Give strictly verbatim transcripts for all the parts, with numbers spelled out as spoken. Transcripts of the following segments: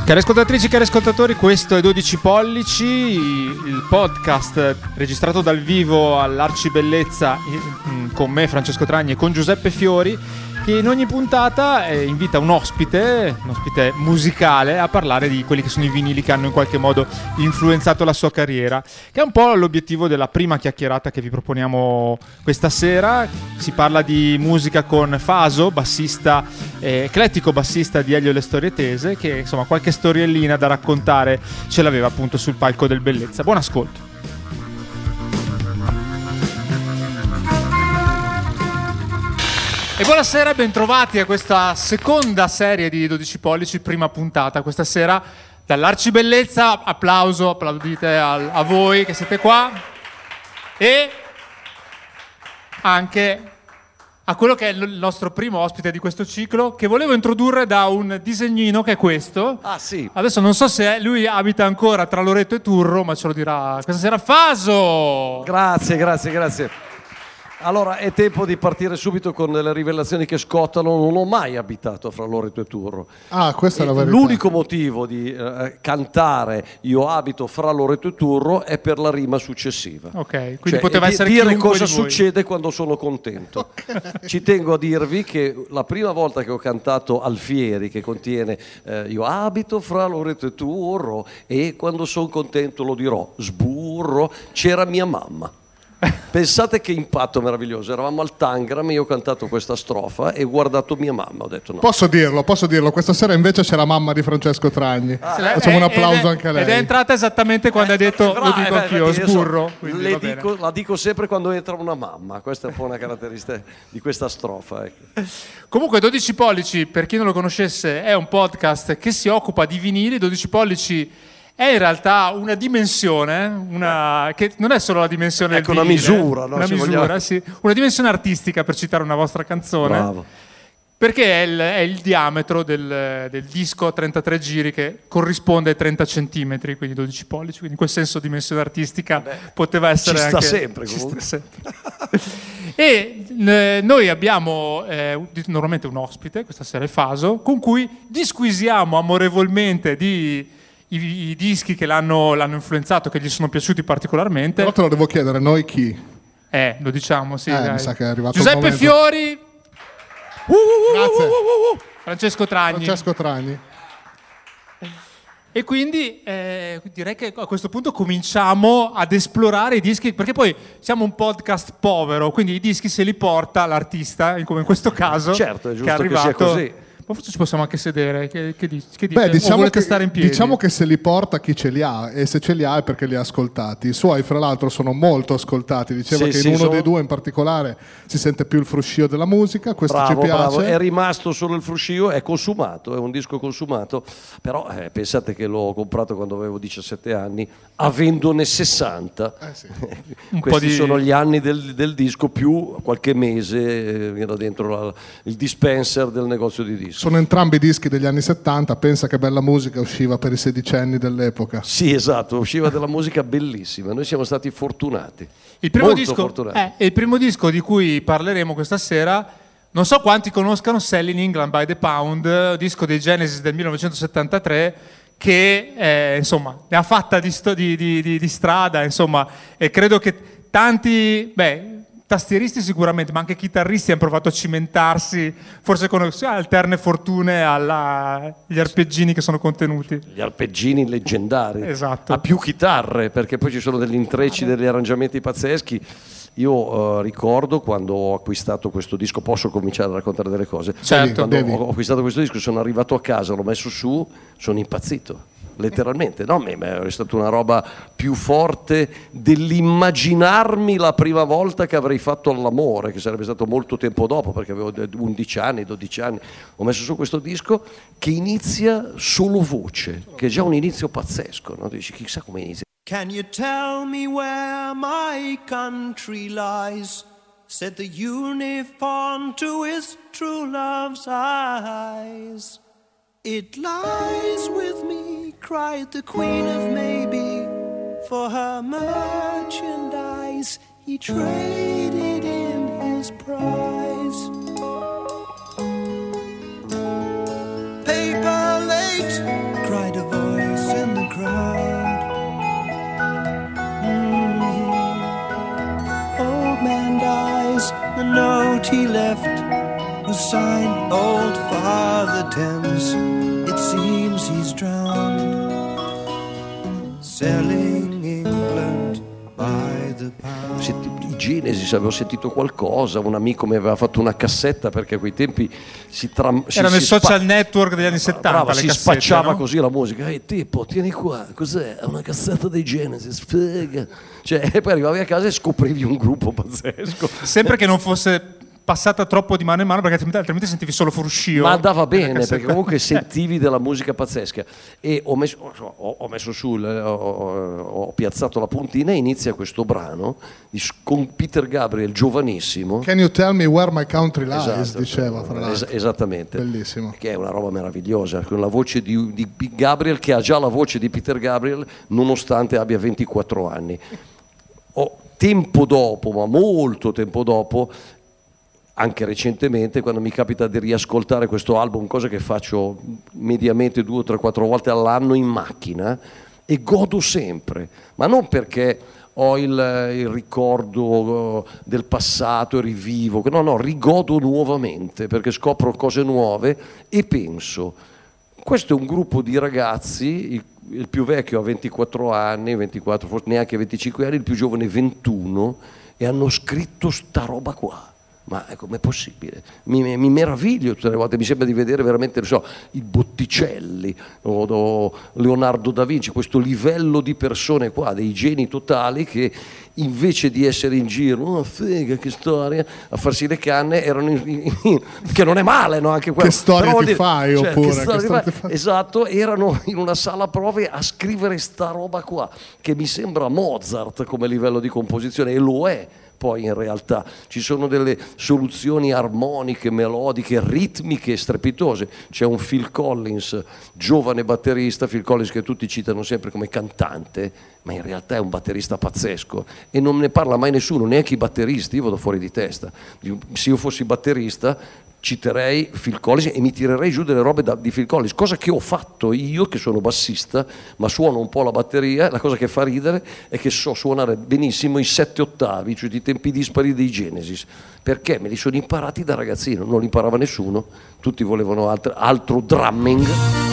Cari ascoltatrici, cari ascoltatori, questo è dodici pollici, il podcast registrato dal vivo all'Arcibellezza con me, Francesco Tragni, e con Giuseppe Fiori, che in ogni puntata eh, invita un ospite, un ospite musicale, a parlare di quelli che sono i vinili che hanno in qualche modo influenzato la sua carriera, che è un po' l'obiettivo della prima chiacchierata che vi proponiamo questa sera. Si parla di musica con Faso, bassista, eh, eclettico bassista di Elio e le Storie Tese, che insomma qualche storiellina da raccontare ce l'aveva appunto sul palco del Bellezza. Buon ascolto. E buonasera, bentrovati a questa seconda serie di dodici pollici, prima puntata. Questa sera dall'Arcibellezza, applauso, applaudite a, a voi che siete qua, e anche a quello che è il nostro primo ospite di questo ciclo, che volevo introdurre da un disegnino che è questo. Ah sì. Adesso non so se lui abita ancora tra Loreto e Turro, ma ce lo dirà questa sera. Faso! Grazie, grazie, grazie. Allora, è tempo di partire subito con le rivelazioni che scottano. Non ho mai abitato fra Loreto e Turro. Ah, questa è la verità. L'unico motivo di eh, cantare "io abito fra Loreto e Turro" è per la rima successiva. Ok, quindi cioè, poteva di, essere dire cosa di voi. succede quando sono contento. Okay. Ci tengo a dirvi che la prima volta che ho cantato Alfieri, che contiene eh, "io abito fra Loreto e Turro e quando sono contento lo dirò, sburro", c'era mia mamma. Pensate che impatto meraviglioso. Eravamo al Tangram, io ho cantato questa strofa e ho guardato mia mamma, ho detto no. Posso dirlo, posso dirlo, questa sera invece c'è la mamma di Francesco Tragni. Ah, Facciamo è, un applauso è, anche a lei. Ed è entrata esattamente quando eh, ha detto però, lo dico eh, anch'io, beh, sburro. So, le dico, la dico sempre quando entra una mamma, questa è un po' una caratteristica di questa strofa. Ecco. Comunque dodici pollici, per chi non lo conoscesse, è un podcast che si occupa di vinili. dodici pollici è in realtà una dimensione, una, che non è solo la dimensione ecco, del una vinile, misura, no? una, misura vogliamo... sì, una dimensione artistica, per citare una vostra canzone. Bravo. Perché è il, è il diametro del, del disco a trentatré giri, che corrisponde ai trenta centimetri, quindi dodici pollici, quindi in quel senso dimensione artistica Beh, poteva essere ci sta anche... sempre, ci comunque. sta sempre. E eh, noi abbiamo eh, normalmente un ospite, questa sera è Faso, con cui disquisiamo amorevolmente di... I, i dischi che l'hanno, l'hanno influenzato, che gli sono piaciuti particolarmente. Però te lo devo chiedere, noi chi? Eh, lo diciamo, sì. Eh, dai. mi sa che è arrivato Giuseppe il momento. Fiori. Uh, Grazie. Uh, Francesco Tragni. Francesco Tragni. E quindi eh, direi che a questo punto cominciamo ad esplorare i dischi, perché poi siamo un podcast povero, quindi i dischi se li porta l'artista, come in questo caso. Certo, è giusto che, è arrivato, che sia così. Ma forse ci possiamo anche sedere, che, che, dici, che Beh, dite? diciamo o volete che, stare in piedi? diciamo che se li porta chi ce li ha, e se ce li ha è perché li ha ascoltati. I suoi, fra l'altro, sono molto ascoltati. Diceva sì, che sì, in uno sono... dei due in particolare si sente più il fruscio della musica. Questo bravo, ci piace. Bravo. È rimasto solo il fruscio, è consumato, è un disco consumato. Però eh, pensate che l'ho comprato quando avevo diciassette anni, avendone sessanta. Eh sì. Questi di... sono gli anni del, del disco, più qualche mese eh, era dentro la, il dispenser del negozio di dischi. Sono entrambi dischi degli anni settanta, pensa che bella musica usciva per i sedicenni dell'epoca. Sì, esatto, usciva della musica bellissima, noi siamo stati fortunati. Il primo, molto disco, fortunati. Eh, il primo disco di cui parleremo questa sera, non so quanti conoscano Selling England by the Pound, disco dei Genesis del millenovecentosettantatré, che eh, insomma ne ha fatta di, sto, di, di, di, di strada, insomma, e credo che tanti... beh, tastieristi sicuramente, ma anche chitarristi hanno provato a cimentarsi, forse con alterne fortune agli arpeggini che sono contenuti. Gli arpeggini leggendari, esatto. A più chitarre, perché poi ci sono degli intrecci, degli arrangiamenti pazzeschi. Io uh, ricordo quando ho acquistato questo disco, posso cominciare a raccontare delle cose? Certo, quando devi. ho acquistato questo disco, sono arrivato a casa, l'ho messo su, sono impazzito. Letteralmente, no, ma è stata una roba più forte dell'immaginarmi la prima volta che avrei fatto l'amore, che sarebbe stato molto tempo dopo, perché avevo undici anni, dodici anni. Ho messo su questo disco che inizia solo voce, che è già un inizio pazzesco, no? Dici, chissà come inizia. Can you tell me where my country lies? Said the unicorn to his true love's eyes. It lies with me, cried the Queen of Maybe, for her merchandise he traded in his prize. Paper late, cried a note he left was signed Old Father Thames. It seems he's drowned, selling England by the pound. I Genesis, avevo sentito qualcosa, un amico mi aveva fatto una cassetta, perché a quei tempi si tram- erano si, i si social spa- network degli anni settanta, brava, le si cassette, spacciava no? così la musica. Ehi tipo, tieni qua, cos'è? È una cassetta dei Genesis, figa. Cioè, e poi arrivavi a casa e scoprivi un gruppo pazzesco. Sempre che non fosse passata troppo di mano in mano, perché altrimenti sentivi solo fruscio. Ma andava bene, perché comunque sentivi della musica pazzesca. E ho messo, ho, ho messo su, ho, ho piazzato la puntina e inizia questo brano di, con Peter Gabriel, giovanissimo. Can you tell me where my country lies? Esatto, diceva fra l'altro. es- esattamente. Bellissimo. Che è una roba meravigliosa, con la voce di, di Gabriel, che ha già la voce di Peter Gabriel nonostante abbia ventiquattro anni. Oh, tempo dopo, ma molto tempo dopo, anche recentemente, quando mi capita di riascoltare questo album, cosa che faccio mediamente due o tre, quattro volte all'anno in macchina, e godo sempre, ma non perché ho il, il ricordo del passato e rivivo, no, no, rigodo nuovamente, perché scopro cose nuove e penso, questo è un gruppo di ragazzi, il, il più vecchio ha ventiquattro anni, ventiquattro, forse neanche venticinque anni, il più giovane ventuno, e hanno scritto sta roba qua. Ma com'è possibile? Mi, mi meraviglio tutte le volte, mi sembra di vedere veramente, non so, i Botticelli o, o Leonardo da Vinci, questo livello di persone qua, dei geni totali, che invece di essere in giro, oh figa, che storia, a farsi le canne, erano in, in, in, che non è male, no? Anche quello. Che storia Però, ti dire, fai, cioè, oppure che storia che ti storia fai? ti fai? Esatto, erano in una sala prove a scrivere sta roba qua, che mi sembra Mozart come livello di composizione, e lo è. Poi in realtà ci sono delle soluzioni armoniche, melodiche, ritmiche strepitose. C'è un Phil Collins, giovane batterista, Phil Collins che tutti citano sempre come cantante, ma in realtà è un batterista pazzesco e non ne parla mai nessuno, neanche i batteristi. Io vado fuori di testa. Se io fossi batterista citerei Phil Collins e mi tirerei giù delle robe da, di Phil Collins, cosa che ho fatto io, che sono bassista ma suono un po' la batteria. La cosa che fa ridere è che so suonare benissimo i sette ottavi, cioè i tempi dispari dei Genesis, perché me li sono imparati da ragazzino, non li imparava nessuno, tutti volevano altro, altro drumming.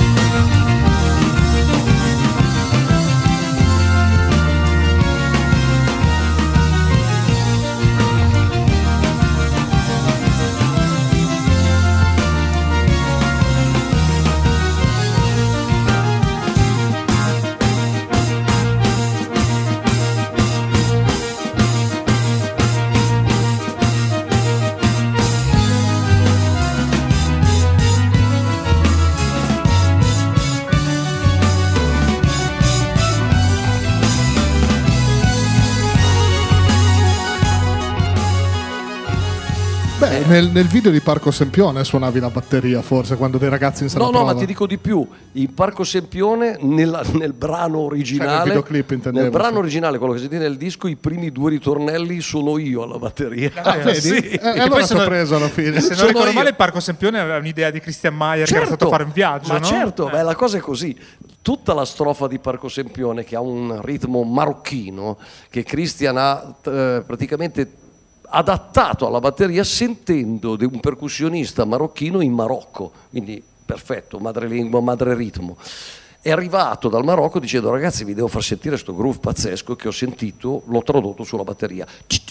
Beh, nel, nel video di Parco Sempione suonavi la batteria, forse, quando dei ragazzi in sala No, no, prova. ma ti dico di più. In Parco Sempione, nella- nel brano originale, Cioè, nel videoclip intendevo, nel brano sì. originale, quello che senti nel disco, i primi due ritornelli sono io alla batteria. Ah, vedi? Sì. Eh, Che allora poi ti ho sono- preso alla fine. Se non Sono ricordo io. male, il Parco Sempione aveva un'idea di Christian Maier che era stato a fare un viaggio, ma no? certo, Eh. beh, la cosa è così. Tutta la strofa di Parco Sempione, che ha un ritmo marocchino, che Christian ha eh, praticamente adattato alla batteria sentendo di un percussionista marocchino in Marocco, quindi perfetto, madrelingua, madre ritmo. È arrivato dal Marocco dicendo: ragazzi, vi devo far sentire sto groove pazzesco che ho sentito, l'ho tradotto sulla batteria.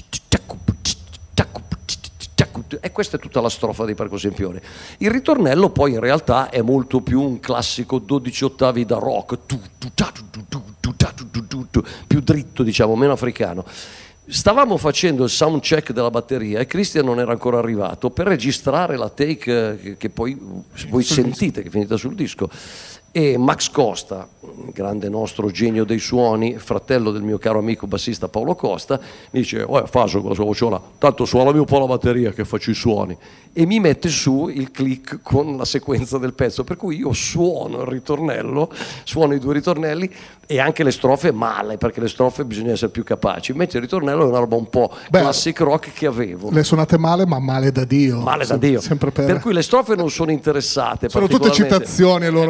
E questa è tutta la strofa di Parco Sempione. Il ritornello poi in realtà è molto più un classico dodici ottavi da rock, più dritto, diciamo, meno africano. Stavamo facendo il sound check della batteria e Christian non era ancora arrivato per registrare la take che, che poi voi sentite, che è finita sul disco. E Max Costa, grande nostro genio dei suoni, fratello del mio caro amico bassista Paolo Costa, mi dice: oh, Faso con la sua vociola, tanto suonami un po' la batteria che faccio i suoni, e mi mette su il click con la sequenza del pezzo, per cui io suono il ritornello, suono i due ritornelli e anche le strofe male, perché le strofe bisogna essere più capaci, invece il ritornello è una roba un po' Beh, classic rock che avevo. Le suonate male, ma male da Dio. Male da Sem- Dio. Sempre per... Per cui le strofe non sono interessate. Sono tutte particolarmente. citazioni ai loro Bravo,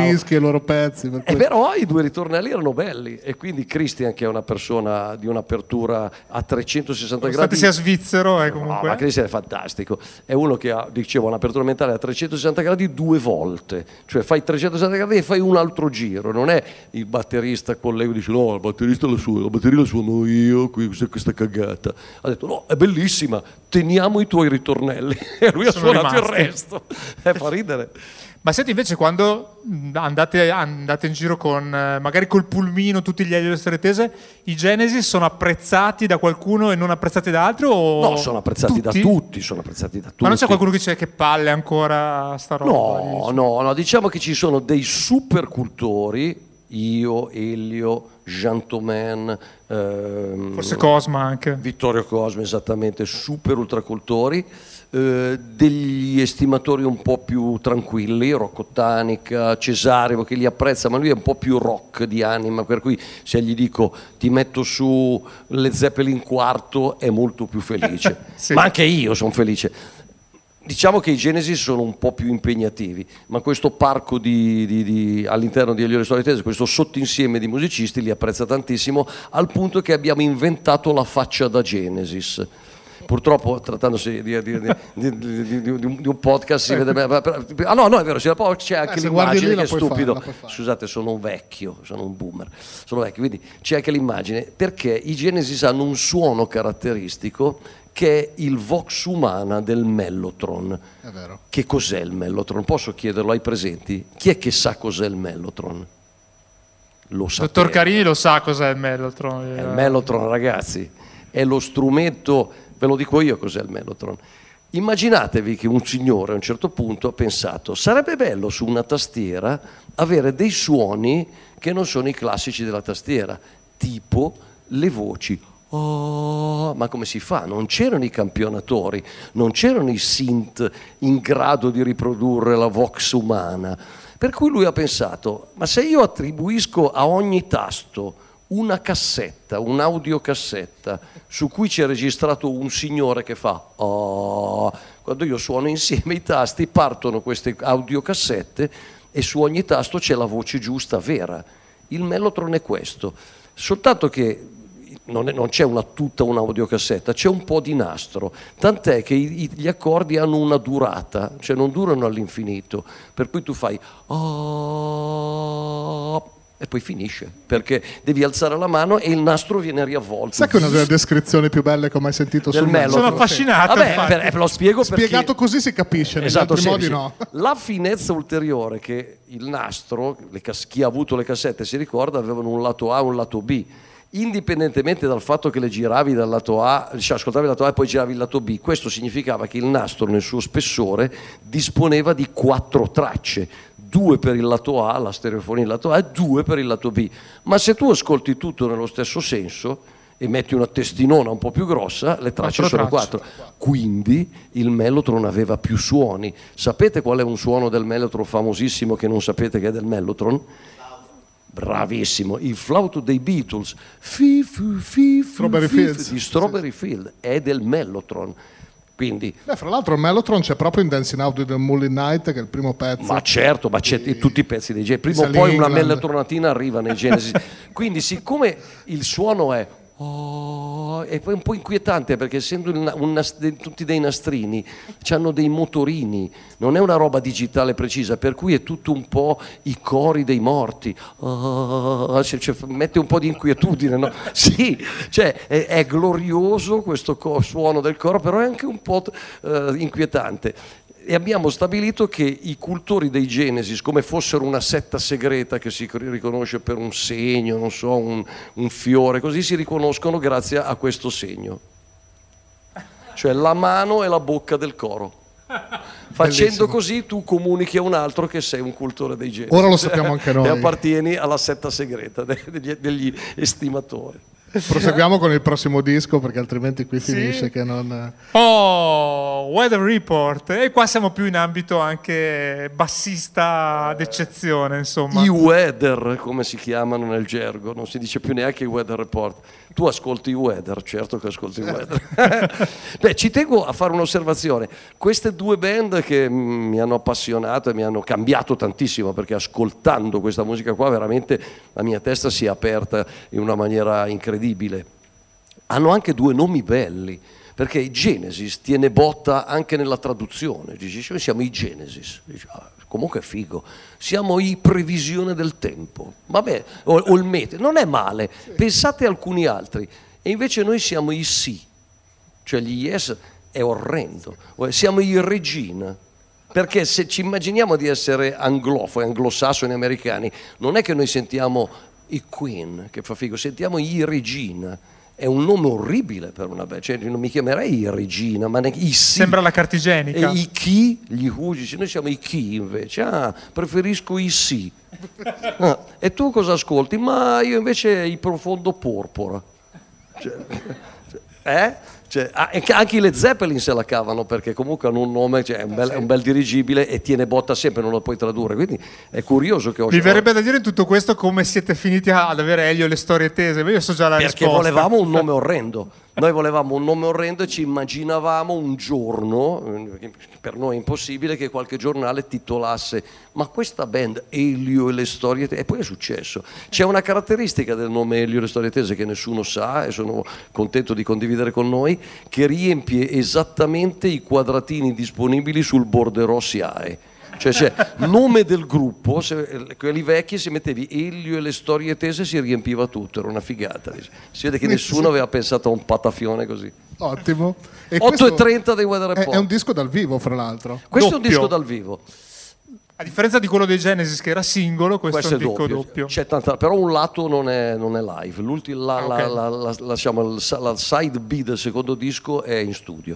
dischi e i loro pezzi. Per e però i due ritornelli erano belli, e quindi Christian, che è una persona di un'apertura a trecentosessanta gradi, sia svizzero è comunque no, ma Christian è fantastico, è uno che ha, dicevo, un'apertura mentale a trecentosessanta gradi due volte, cioè fai trecentosessanta gradi e fai un altro giro, non è il batterista collego dice no, il batterista la, su- la batteria la suono io, qui questa, questa cagata, ha detto no, è bellissima, teniamo i tuoi ritornelli e lui ha Sono suonato rimasti. il resto. Eh, fa ridere. Ma senti, invece, quando andate, andate in giro con eh, magari col pulmino, tutti gli Elio Tese, i Genesis sono apprezzati da qualcuno e non apprezzati da altri? O No, sono apprezzati tutti? da tutti, sono apprezzati da tutti. Ma non c'è qualcuno che dice che palle ancora sta roba? No, no, no, diciamo che ci sono dei super cultori, io, Elio, Jean Thomain, ehm, Forse Cosma anche. Vittorio Cosma, esattamente, super ultracultori, eh, degli estimatori un po' più tranquilli, Rocco Tanica, Cesario, che li apprezza, ma lui è un po' più rock di anima, per cui se gli dico ti metto su le Zeppelin quarto è molto più felice. Sì. Ma anche io sono felice. Diciamo che i Genesis sono un po' più impegnativi, ma questo parco di, di, di, all'interno di Elio Tese, questo sottoinsieme di musicisti li apprezza tantissimo, al punto che abbiamo inventato la faccia da Genesis. Purtroppo, trattandosi di, di, di, di, di, di, un, di un podcast, si vede. Ah, no, no, è vero, c'è anche Eh, se guardi l'immagine lì che è la puoi stupido. fare, la puoi fare. Scusate, sono un vecchio, sono un boomer, sono vecchio, quindi c'è anche l'immagine, perché i Genesis hanno un suono caratteristico che è il vox humana del mellotron. È vero. Che cos'è il mellotron? Posso chiederlo ai presenti? Chi è che sa cos'è il mellotron? Lo sapete. Dottor Carini lo sa cos'è il mellotron. È il mellotron, ragazzi, è lo strumento, ve lo dico io cos'è il mellotron. Immaginatevi che un signore a un certo punto ha pensato sarebbe bello su una tastiera avere dei suoni che non sono i classici della tastiera, tipo le voci. Oh, ma come si fa? Non c'erano i campionatori, non c'erano i synth in grado di riprodurre la vox umana, per cui lui ha pensato, ma se io attribuisco a ogni tasto una cassetta, un'audiocassetta su cui c'è registrato un signore che fa oh, quando io suono insieme i tasti partono queste audiocassette e su ogni tasto c'è la voce giusta, vera. Il mellotron è questo, soltanto che non, è, non c'è una, tutta un'audiocassetta, c'è un po' di nastro, tant'è che i, i, gli accordi hanno una durata, cioè non durano all'infinito, per cui tu fai oh, e poi finisce, perché devi alzare la mano e il nastro viene riavvolto. Sai che è una delle descrizioni più belle che ho mai sentito del sul mellotron? Sono affascinato. Vabbè, infatti. per, lo spiego perché Spiegato così si capisce, negli esatto, altri semplice. modi no. La finezza ulteriore che il nastro, le cas- chi ha avuto le cassette si ricorda, avevano un lato A e un lato B. Indipendentemente dal fatto che le giravi dal lato A, cioè ascoltavi il lato A e poi giravi il lato B, questo significava che il nastro nel suo spessore disponeva di quattro tracce, due per il lato A, la stereofonia del lato A, e due per il lato B. Ma se tu ascolti tutto nello stesso senso e metti una testinona un po' più grossa, le tracce Quattro sono tracce. quattro. Quindi il mellotron aveva più suoni. Sapete qual è un suono del mellotron famosissimo che non sapete che è del mellotron? Bravissimo, il flauto dei Beatles, fi, fi, fi, fi, Strawberry fi, Fields. di Strawberry Field, è del mellotron. Quindi, Beh, fra l'altro il mellotron c'è proprio in Dancing Out with the Moonlit Night, che è il primo pezzo. ma certo, ma c'è in tutti i pezzi dei Genesis. Prima o Lisa poi una England. mellotronatina arriva nei Genesis. Quindi, siccome il suono è oh, è poi un po' inquietante, perché essendo un, un nas- de- tutti dei nastrini, hanno dei motorini, non è una roba digitale precisa, per cui è tutto un po' i cori dei morti. Oh, cioè, cioè, mette un po' di inquietudine, no? Sì, cioè è, è glorioso questo co- suono del coro, però è anche un po' eh, inquietante. E abbiamo stabilito che i cultori dei Genesis, come fossero una setta segreta che si riconosce per un segno, non so, un, un fiore, così si riconoscono grazie a questo segno. Cioè la mano e la bocca del coro. Facendo Bellissimo. così tu comunichi a un altro che sei un cultore dei Genesis. Ora lo sappiamo anche noi. E appartieni alla setta segreta degli, degli estimatori. Proseguiamo con il prossimo disco perché altrimenti qui Sì. finisce che non... Oh, Weather Report. E qua siamo più in ambito anche bassista d'eccezione, insomma. I weather, come si chiamano nel gergo, non si dice più neanche i weather report. Tu ascolti i weather, certo che ascolti i weather. Beh, ci tengo a fare un'osservazione. Queste due band che mi hanno appassionato e mi hanno cambiato tantissimo, perché ascoltando questa musica qua veramente la mia testa si è aperta in una maniera incredibile. Hanno anche due nomi belli, perché i Genesis tiene botta anche nella traduzione. Dici, noi siamo i Genesis. Dici, ah, comunque è figo. Siamo i Previsione del Tempo. Vabbè, o, o il meteo. Non è male. Pensate a alcuni altri. E invece noi siamo i Sì. Cioè gli Yes è orrendo. Siamo i Regina. Perché se ci immaginiamo di essere anglofoni, anglosassoni americani, non è che noi sentiamo i Queen, che fa figo, sentiamo i Regina. È un nome orribile per una band, cioè non mi chiamerei Regina, ma neanche i Sì. Sembra la cartigenica. E i Chi, gli Hugi, noi siamo i Chi invece, ah, preferisco i Sì. Ah, e tu cosa ascolti? Ma io invece i Profondo Porpora. Cioè, eh? Cioè, anche i Led Zeppelin se la cavano perché comunque hanno un nome, cioè è, un bel, è un bel dirigibile e tiene botta sempre, non lo puoi tradurre, quindi è curioso che ho Mi verrebbe da dire in tutto questo come siete finiti ad avere Elio le storie tese, ma io so già la perché risposta. volevamo un nome orrendo. Noi volevamo un nome orrendo e ci immaginavamo un giorno, per noi è impossibile, che qualche giornale titolasse ma questa band Elio e le storie tese, e poi è successo. C'è una caratteristica del nome Elio e le storie tese che nessuno sa e sono contento di condividere con noi, che riempie esattamente i quadratini disponibili sul bordereau S I A E. Cioè c'è nome del gruppo, se, quelli vecchi, se mettevi Elio e le storie tese si riempiva tutto, era una figata. Si vede che nessuno aveva pensato a un patafione così. Ottimo. E otto e questo trenta dei Weather è, Report. è un disco dal vivo, fra l'altro. Questo è un doppio. disco dal vivo. A differenza di quello dei Genesis che era singolo, questo, Questo è un disco doppio. doppio. C'è tanta, però un lato non è, non è live. L'ultimo, la, Ah, la, ok. la, la, la, diciamo, la, la side B del secondo disco è in studio.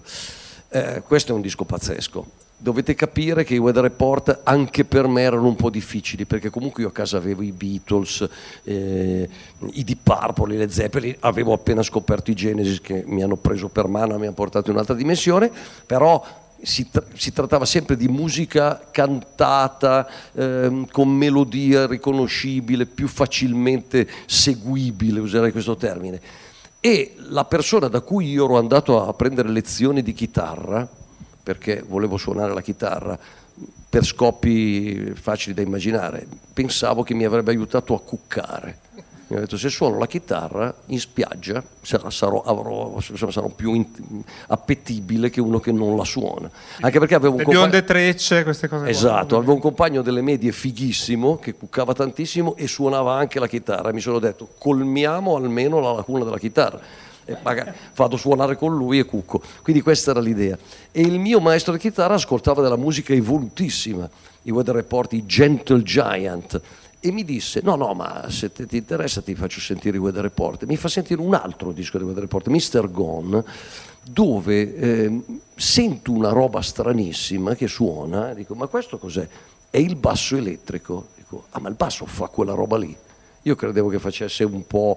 Eh, questo è un disco pazzesco. Dovete capire che i Weather Report anche per me erano un po' difficili, perché comunque io a casa avevo i Beatles, eh, i Deep Purple, i Led Zeppelin, avevo appena scoperto i Genesis che mi hanno preso per mano e mi hanno portato in un'altra dimensione, però si, tra- si trattava sempre di musica cantata, ehm, con melodia riconoscibile, più facilmente seguibile, userei questo termine. E la persona da cui io ero andato a prendere lezioni di chitarra, perché volevo suonare la chitarra per scopi facili da immaginare, pensavo che mi avrebbe aiutato a cuccare. Mi ha detto, se suono la chitarra in spiaggia sarò, sarò, avrò, sarò più in, appetibile che uno che non la suona. Anche perché avevo un Le compagno... bionde trecce, queste cose qua. Esatto, avevo un compagno delle medie fighissimo che cuccava tantissimo e suonava anche la chitarra. Mi sono detto, colmiamo almeno la lacuna della chitarra. E magari vado a suonare con lui e cucco. Quindi questa era l'idea. E il mio maestro di chitarra ascoltava della musica evolutissima, i Weather Report, i Gentle Giant, e mi disse, no no, ma se te, ti interessa ti faccio sentire i Weather Report. Mi fa sentire un altro disco di Weather Report, mister Gone, dove eh, sento una roba stranissima che suona, dico, ma questo cos'è? È il basso elettrico. Dico, ah, ma il basso fa quella roba lì? Io credevo che facesse un po'...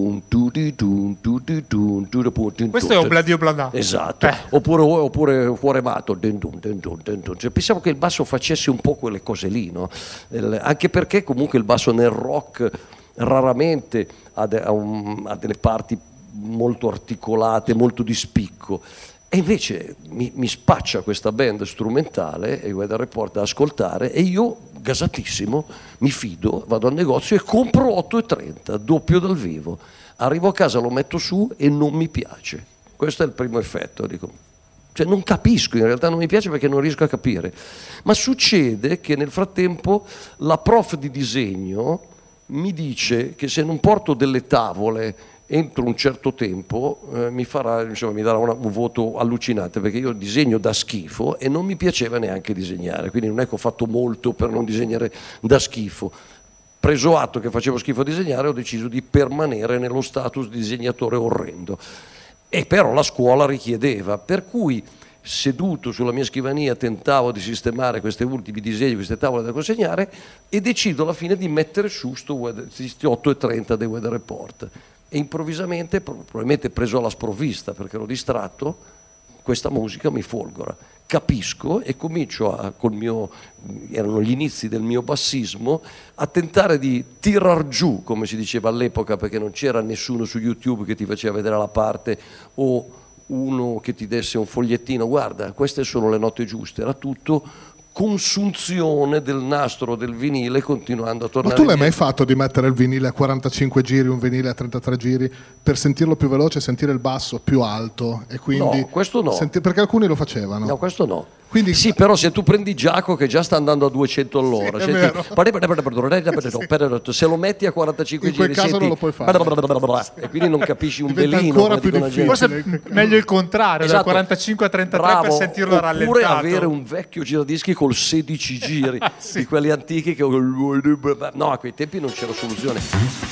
Questo è Obladi Oblada. Esatto, Eh. oppure, oppure Cuore Matto. Cioè, pensavo che il basso facesse un po' quelle cose lì, no? Il- anche perché comunque il basso nel rock raramente ha, de- ha un- ha delle parti molto articolate, molto di spicco. E invece mi, mi spaccia questa band strumentale e Weather Report da ascoltare e io, gasatissimo, mi fido, vado al negozio e compro otto e trenta, doppio dal vivo. Arrivo a casa, lo metto su e non mi piace. Questo è il primo effetto, dico. Cioè non capisco, in realtà non mi piace perché non riesco a capire. Ma succede che nel frattempo la prof di disegno mi dice che se non porto delle tavole entro un certo tempo eh, mi farà, insomma, mi darà una, un voto allucinante, perché io disegno da schifo e non mi piaceva neanche disegnare, quindi non è che ho fatto molto per non disegnare da schifo. Preso atto che facevo schifo a disegnare, ho deciso di permanere nello status di disegnatore orrendo, e però la scuola richiedeva, per cui seduto sulla mia scrivania tentavo di sistemare questi ultimi disegni, queste tavole da consegnare, e decido alla fine di mettere su sto weather, questi otto e trenta dei Weather Report. E improvvisamente, probabilmente preso alla sprovvista perché ero distratto, questa musica mi folgora. Capisco e comincio a, col mio, erano gli inizi del mio bassismo, a tentare di tirar giù, come si diceva all'epoca, perché non c'era nessuno su YouTube che ti faceva vedere la parte o uno che ti desse un fogliettino, guarda, queste sono le note giuste, era tutto consunzione del nastro del vinile continuando a tornare. Ma tu l'hai indietro. mai fatto di mettere il vinile a quarantacinque giri, un vinile a trentatré giri, per sentirlo più veloce, sentire il basso più alto e quindi No, questo no. senti- perché alcuni lo facevano. No, questo no. Quindi- Sì, però se tu prendi Giaco che già sta andando a duecento all'ora, Sì, è senti- se lo metti a quarantacinque In quel giri caso senti- non lo puoi fare. e quindi non capisci un Diventa velino. ancora come più dicono la difficile. gente. Forse meglio il contrario, Esatto. dal quarantacinque a trentatré Bravo. per sentirlo Oppure rallentato. avere un vecchio giradischi col sedici giri di quelli antichi che no, a quei tempi non c'era soluzione.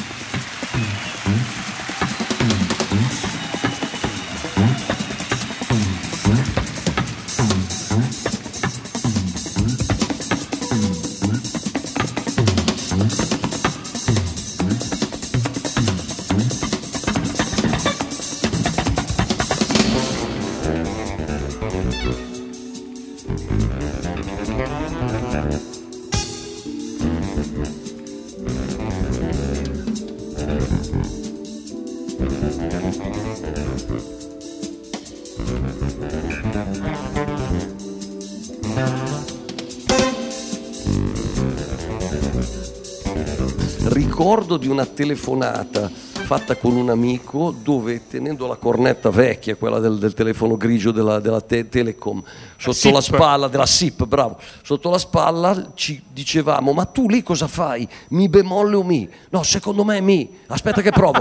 Ricordo di una telefonata fatta con un amico dove, tenendo la cornetta vecchia, quella del, del telefono grigio della, della te- Telecom, sotto la spalla, della S I P, bravo, sotto la spalla ci dicevamo: ma tu lì cosa fai? Mi bemolle o mi? No, secondo me è mi. Aspetta che provo.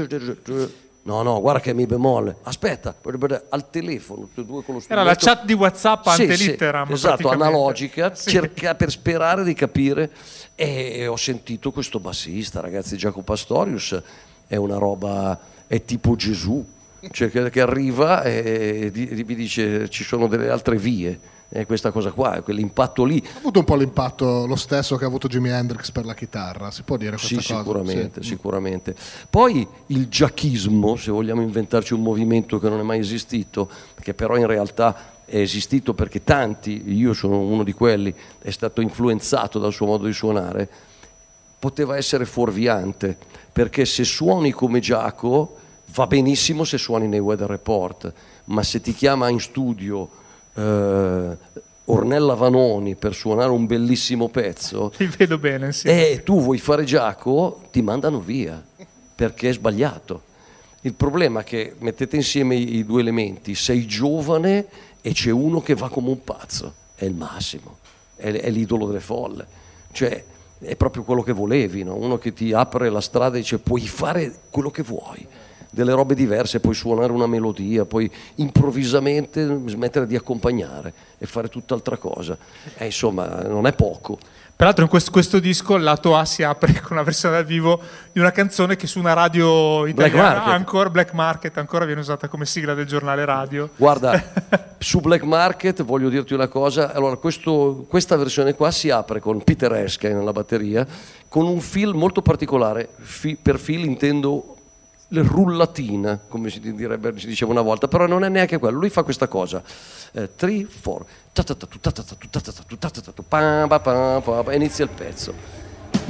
No, no, guarda che è mi bemolle. Aspetta, al telefono, tutti e due con lo Era la strumento. chat di WhatsApp Sì, ante sì, litteram, esatto, praticamente. analogica, Sì. cerca, per sperare di capire. E ho sentito questo bassista, ragazzi, Jaco Pastorius è una roba, è tipo Gesù, cioè che, che arriva e di- mi dice ci sono delle altre vie, e questa cosa qua, quell'impatto lì. Ha avuto un po' l'impatto lo stesso che ha avuto Jimi Hendrix per la chitarra, si può dire questa Sì, cosa? sicuramente, Sì. sicuramente. Poi il giachismo, se vogliamo inventarci un movimento che non è mai esistito, che però in realtà è esistito perché tanti, io sono uno di quelli, è stato influenzato dal suo modo di suonare, poteva essere fuorviante, perché se suoni come Giaco va benissimo se suoni nei Weather Report, ma se ti chiama in studio eh, Ornella Vanoni per suonare un bellissimo pezzo Ti vedo bene, sì. e tu vuoi fare Giaco, ti mandano via perché è sbagliato. Il problema è che mettete insieme i, i due elementi, sei giovane e c'è uno che va come un pazzo, è il massimo, è, è l'idolo delle folle, cioè è proprio quello che volevi, no? Uno che ti apre la strada e dice puoi fare quello che vuoi, delle robe diverse, puoi suonare una melodia, puoi improvvisamente smettere di accompagnare e fare tutt'altra cosa, e insomma non è poco. Peraltro in questo, questo disco il lato A si apre con una versione dal vivo di una canzone che su una radio italiana Market. ancora Black Market ancora viene usata come sigla del giornale radio. Guarda, su Black Market voglio dirti una cosa, allora questo, questa versione qua si apre con Peter Erskine alla batteria, con un feel molto particolare, Fi- per feel intendo le rullatina, come si direbbe, si diceva una volta, però non è neanche quello, lui fa questa cosa, eh, tre, four, e inizia il pezzo.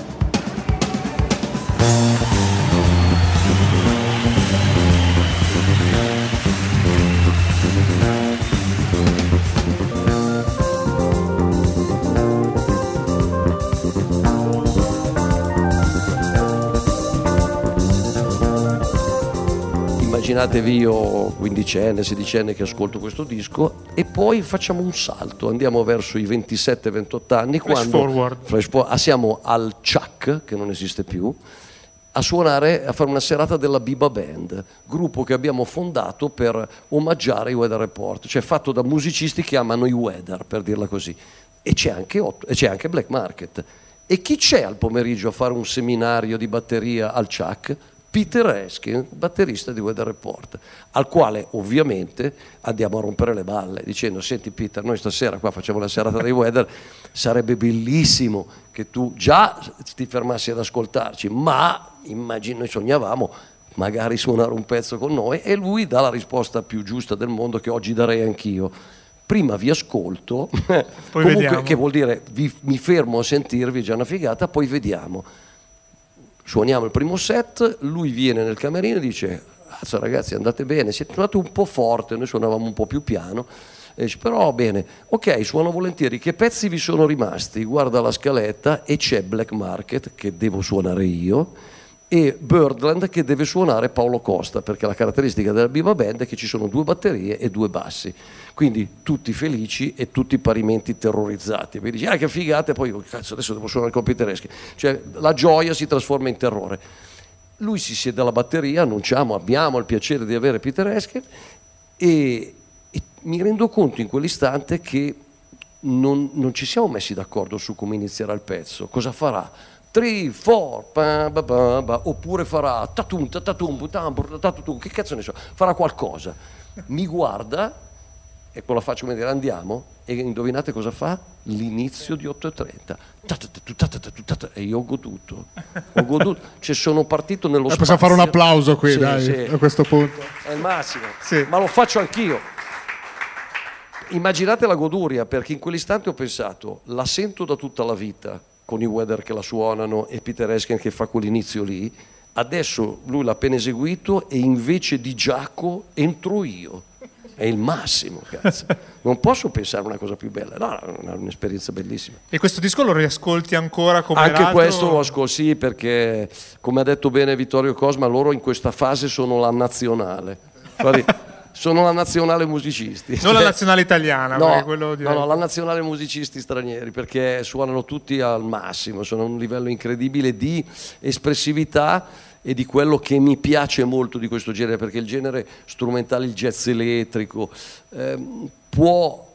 Immaginatevi io quindicenne, sedicenne che ascolto questo disco e poi facciamo un salto, andiamo verso i ventisette ventotto anni, Flash quando forward. flash for- ah, siamo al Chuck, che non esiste più, a suonare, a fare una serata della Biba Band, gruppo che abbiamo fondato per omaggiare i Weather Report, cioè fatto da musicisti che amano i weather, per dirla così, e c'è anche, Otto, e c'è anche Black Market. E chi c'è al pomeriggio a fare un seminario di batteria al Chuck? Peter Erskine, batterista di Weather Report, al quale ovviamente andiamo a rompere le balle dicendo: senti Peter, noi stasera qua facciamo la serata dei Weather, sarebbe bellissimo che tu già ti fermassi ad ascoltarci, ma immagino, noi sognavamo magari suonare un pezzo con noi, e lui dà la risposta più giusta del mondo, che oggi darei anch'io. Prima vi ascolto, comunque, vediamo. che vuol dire vi, mi fermo a sentirvi, è già una figata, poi vediamo. Suoniamo il primo set, lui viene nel camerino e dice: "Cazzo ragazzi, andate bene, siete suonati un po' forte", noi suonavamo un po' più piano, e dice: "Però bene, ok, suono volentieri, che pezzi vi sono rimasti?" Guarda la scaletta e c'è Black Market, che devo suonare io, e Birdland, che deve suonare Paolo Costa, perché la caratteristica della Biba Band è che ci sono due batterie e due bassi, quindi tutti felici e tutti parimenti terrorizzati. Mi dici: "Ah, che figate", poi cazzo, adesso devo suonare con Pitereschi, cioè la gioia si trasforma in terrore. Lui si siede alla batteria, annunciamo: "Abbiamo il piacere di avere Pitereschi", e, e mi rendo conto in quell'istante che non, non ci siamo messi d'accordo su come inizierà il pezzo, cosa farà. tre, quattro, oppure farà tatum, tatatum, tambur, tatatum, che cazzo ne so, farà qualcosa. Mi guarda e con la faccia come dire "andiamo", e indovinate cosa fa? L'inizio di otto e trenta. E io ho goduto, ho goduto, cioè sono partito nello eh, spazio. possiamo fare un applauso qui, sì, dai, sì. a questo punto. È il massimo, Sì. ma lo faccio anch'io. Immaginate la goduria, perché in quell'istante ho pensato: la sento da tutta la vita, con i Weather che la suonano e Peter Erskine che fa quell'inizio lì, adesso lui l'ha appena eseguito e invece di Giaco entro io. È il massimo, cazzo. Non posso pensare a una cosa più bella. No, è un'esperienza bellissima. E questo disco lo riascolti ancora come Anche l'altro? questo lo ascolto, sì, perché come ha detto bene Vittorio Cosma, loro in questa fase sono la nazionale. Sono la nazionale musicisti. Non la nazionale italiana, no, quello no, no, la nazionale musicisti stranieri, perché suonano tutti al massimo, sono a un livello incredibile di espressività e di quello che mi piace molto di questo genere, perché il genere strumentale, il jazz elettrico, eh, può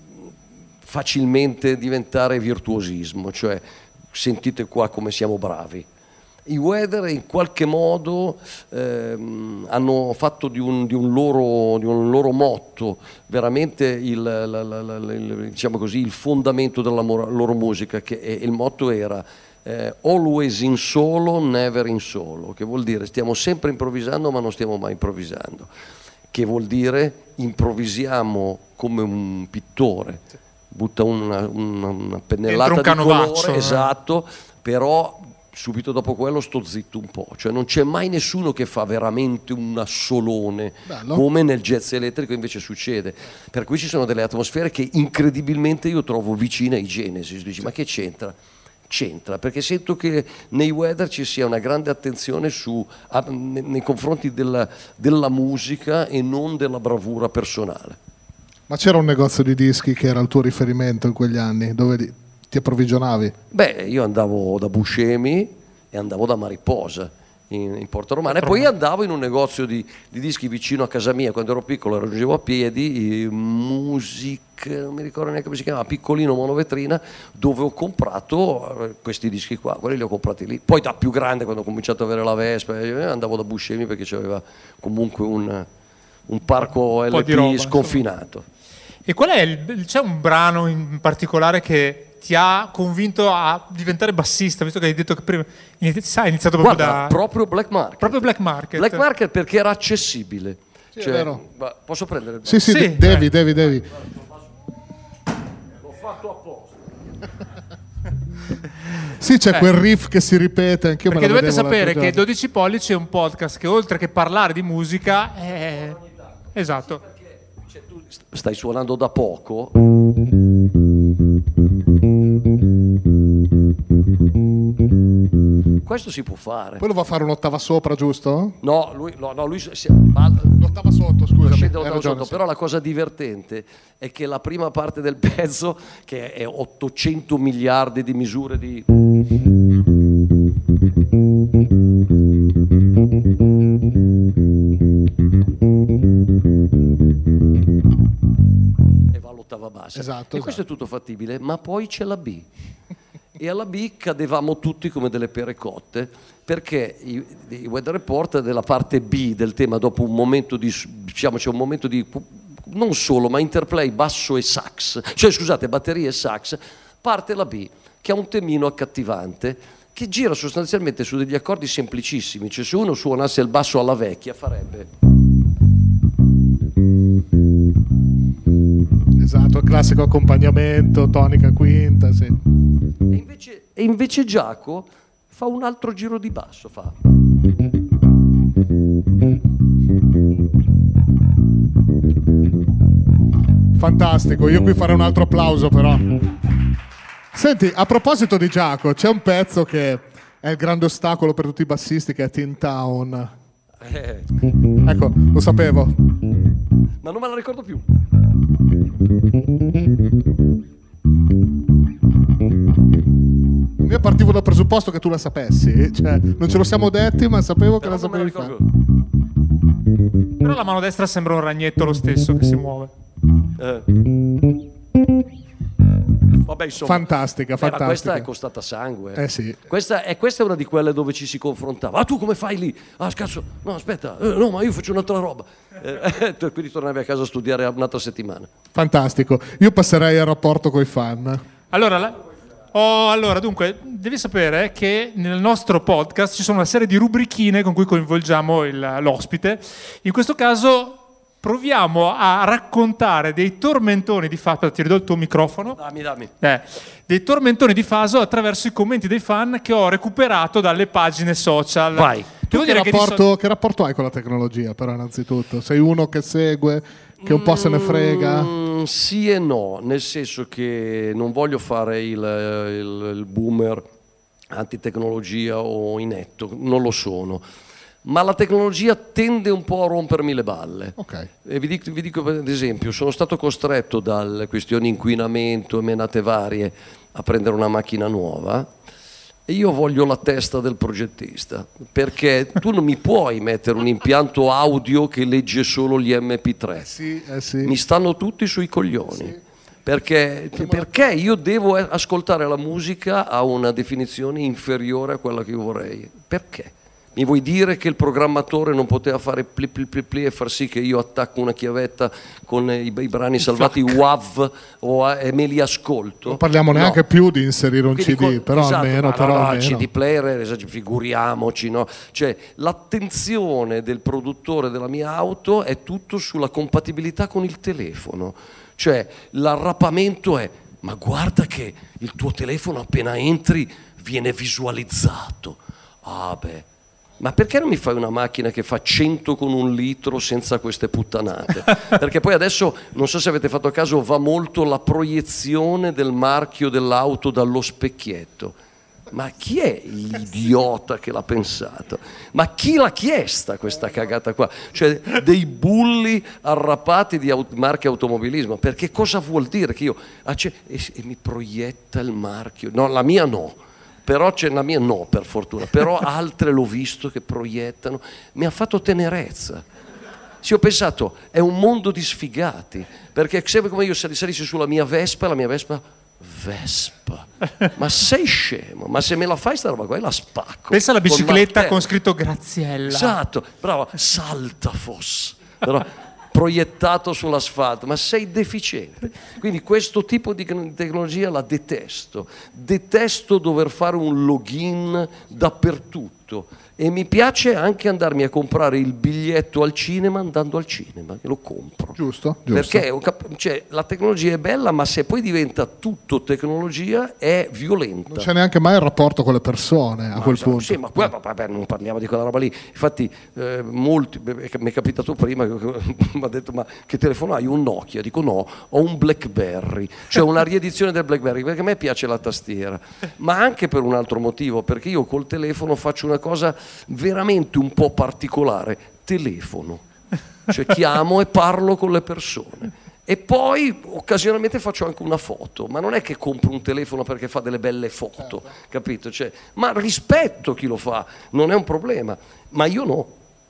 facilmente diventare virtuosismo, cioè sentite qua come siamo bravi. I Weather in qualche modo ehm, hanno fatto di un, di, un loro, di un loro motto veramente il, la, la, la, il, diciamo così, il fondamento della loro musica, che è, il motto era eh, always in solo, never in solo, che vuol dire stiamo sempre improvvisando ma non stiamo mai improvvisando, che vuol dire improvvisiamo come un pittore, butta una, una, una pennellata un di colore, canovaccio, esatto, però subito dopo quello sto zitto un po', cioè non c'è mai nessuno che fa veramente un assolone. Bello. Come nel jazz elettrico invece succede, per cui ci sono delle atmosfere che incredibilmente io trovo vicine ai Genesis. Dici: ma che c'entra? C'entra, perché sento che nei Weather ci sia una grande attenzione su, a, nei, nei confronti della, della musica e non della bravura personale. Ma c'era un negozio di dischi che era il tuo riferimento in quegli anni, dove li, ti approvvigionavi? Beh, io andavo da Buscemi e andavo da Mariposa in, in Porta Romana, e poi andavo in un negozio di, di dischi vicino a casa mia. Quando ero piccolo raggiungevo a piedi Music, non mi ricordo neanche come si chiamava, piccolino, monovetrina, dove ho comprato questi dischi qua, quelli li ho comprati lì. Poi da più grande, quando ho cominciato ad avere la Vespa, andavo da Buscemi perché c'aveva comunque un, un parco L P sconfinato. E qual è il, c'è un brano in particolare che ti ha convinto a diventare bassista, visto che hai detto che prima sai, hai iniziato proprio Guarda, da proprio Black Market. Proprio Black Market. Black Market perché era accessibile. Sì, cioè, è vero. Posso prendere? Sì, sì, sì, devi, eh. devi, devi. L'ho fatto apposta. Sì, c'è Eh. quel riff che si ripete, anch'io me Perché la dovete vedevo sapere l'altro che giorno. dodici pollici è un podcast che oltre che parlare di musica è... Esatto. Cioè, tu stai suonando da poco. Questo si può fare. Poi lo va a fare un'ottava sopra, giusto? No, lui, no, no, lui si, ma, L'ottava sotto, scusami. scende hai l'ottava ragione, sotto, sì. però la cosa divertente è che la prima parte del pezzo, che è ottocento miliardi di misure di... e va all'ottava bassa. Esatto, e questo esatto. è tutto fattibile, ma poi c'è la B. E alla B cadevamo tutti come delle pere cotte, perché i, i Weather Report della parte B del tema, dopo un momento di, diciamo, c'è un momento di non solo, ma interplay basso e sax, cioè scusate, batteria e sax, parte la B che ha un temino accattivante che gira sostanzialmente su degli accordi semplicissimi. Cioè, se uno suonasse il basso alla vecchia farebbe... Esatto, il classico accompagnamento, tonica quinta, sì. E invece, e invece Giaco fa un altro giro di basso, fa... Fantastico, io qui farei un altro applauso però. Senti, a proposito di Giaco, c'è un pezzo che è il grande ostacolo per tutti i bassisti, che è Tin Town. Eh. Ecco, lo sapevo. Ma non me la ricordo più. Io partivo dal presupposto che tu la sapessi, cioè non ce lo siamo detti, ma sapevo che Però la non me la sapevi fare. ricordo. Però la mano destra sembra un ragnetto lo stesso che si muove. Eh. Vabbè, insomma, Fantastica, eh, ma fantastica. questa è costata sangue. Eh sì. Questa è, questa è una di quelle dove ci si confrontava. Ah, tu come fai lì? Ah, cazzo, no, aspetta, eh, no, ma io faccio un'altra roba. Eh, eh, quindi tornavi a casa a studiare un'altra settimana. Fantastico. Io passerei al rapporto coi fan. Allora, la... oh, allora, dunque, devi sapere che nel nostro podcast ci sono una serie di rubrichine con cui coinvolgiamo il, l'ospite. In questo caso proviamo a raccontare dei tormentoni di Faso. Ti ridò il tuo microfono. Dammi, dammi. Eh, dei tormentoni di Faso attraverso i commenti dei fan che ho recuperato dalle pagine social. Vai. Tu Devo che, dire che di rapporto, so- che rapporto hai con la tecnologia, però, innanzitutto? Sei uno che segue, che un po' se ne frega? Mm, sì e no, nel senso che non voglio fare il, il, il boomer antitecnologia o inetto, non lo sono. Ma la tecnologia tende un po' a rompermi le balle. Ok. E vi dico, vi dico ad esempio, sono stato costretto dalle questioni inquinamento e menate varie a prendere una macchina nuova e io voglio la testa del progettista, perché tu non mi puoi mettere un impianto audio che legge solo gli emme pi tre. Sì, eh sì. Mi stanno tutti sui coglioni. Sì. Perché, perché io devo ascoltare la musica a una definizione inferiore a quella che io vorrei? Perché? Mi vuoi dire che il programmatore non poteva fare pli pli pli pli e far sì che io attacco una chiavetta con i, i brani salvati W A V o a, e me li ascolto? Non parliamo neanche No. più di inserire un Quindi C D, co- però esatto, almeno, ma però no, no, almeno. C D player, figuriamoci, no? Cioè, l'attenzione del produttore della mia auto è tutto sulla compatibilità con il telefono. Cioè, l'arrapamento è: ma guarda che il tuo telefono appena entri viene visualizzato. Ah beh, ma perché non mi fai una macchina che fa cento con un litro senza queste puttanate? Perché poi adesso, non so se avete fatto caso, va molto la proiezione del marchio dell'auto dallo specchietto. Ma chi è l'idiota che l'ha pensato? Ma chi l'ha chiesta questa cagata qua? Cioè, dei bulli arrapati di aut- marche automobilismo. Perché cosa vuol dire che io... Ah, e, e mi proietta il marchio? No, la mia no. Però c'è la mia no, per fortuna. Però altre l'ho visto che proiettano. Mi ha fatto tenerezza. Sì, ho pensato, è un mondo di sfigati. Perché sempre come io salissi sulla mia Vespa, la mia Vespa... Vespa, ma sei scemo? Ma se me la fai sta roba qua, io la spacco. Pensa alla bicicletta con, con scritto Graziella. Esatto, bravo, Saltafos, però proiettato sull'asfalto, ma sei deficiente. Quindi questo tipo di tecnologia la detesto. Detesto dover fare un login dappertutto. E mi piace anche andarmi a comprare il biglietto al cinema andando al cinema, che lo compro. Giusto, giusto. Perché cioè, la tecnologia è bella, ma se poi diventa tutto tecnologia è violenta. Non c'è neanche mai il rapporto con le persone a Ma quel esatto, punto. sì, ma qua, vabbè, non parliamo di quella roba lì. Infatti, eh, molti, mi è capitato prima che mi ha detto: ma che telefono hai? Un Nokia? Dico no, ho un BlackBerry, cioè una riedizione del BlackBerry, perché a me piace la tastiera, ma anche per un altro motivo, perché io col telefono faccio una cosa veramente un po' particolare, telefono, cioè chiamo e parlo con le persone. E poi occasionalmente faccio anche una foto, ma non è che compro un telefono perché fa delle belle foto, capito? Cioè, ma rispetto chi lo fa, non è un problema, ma io no.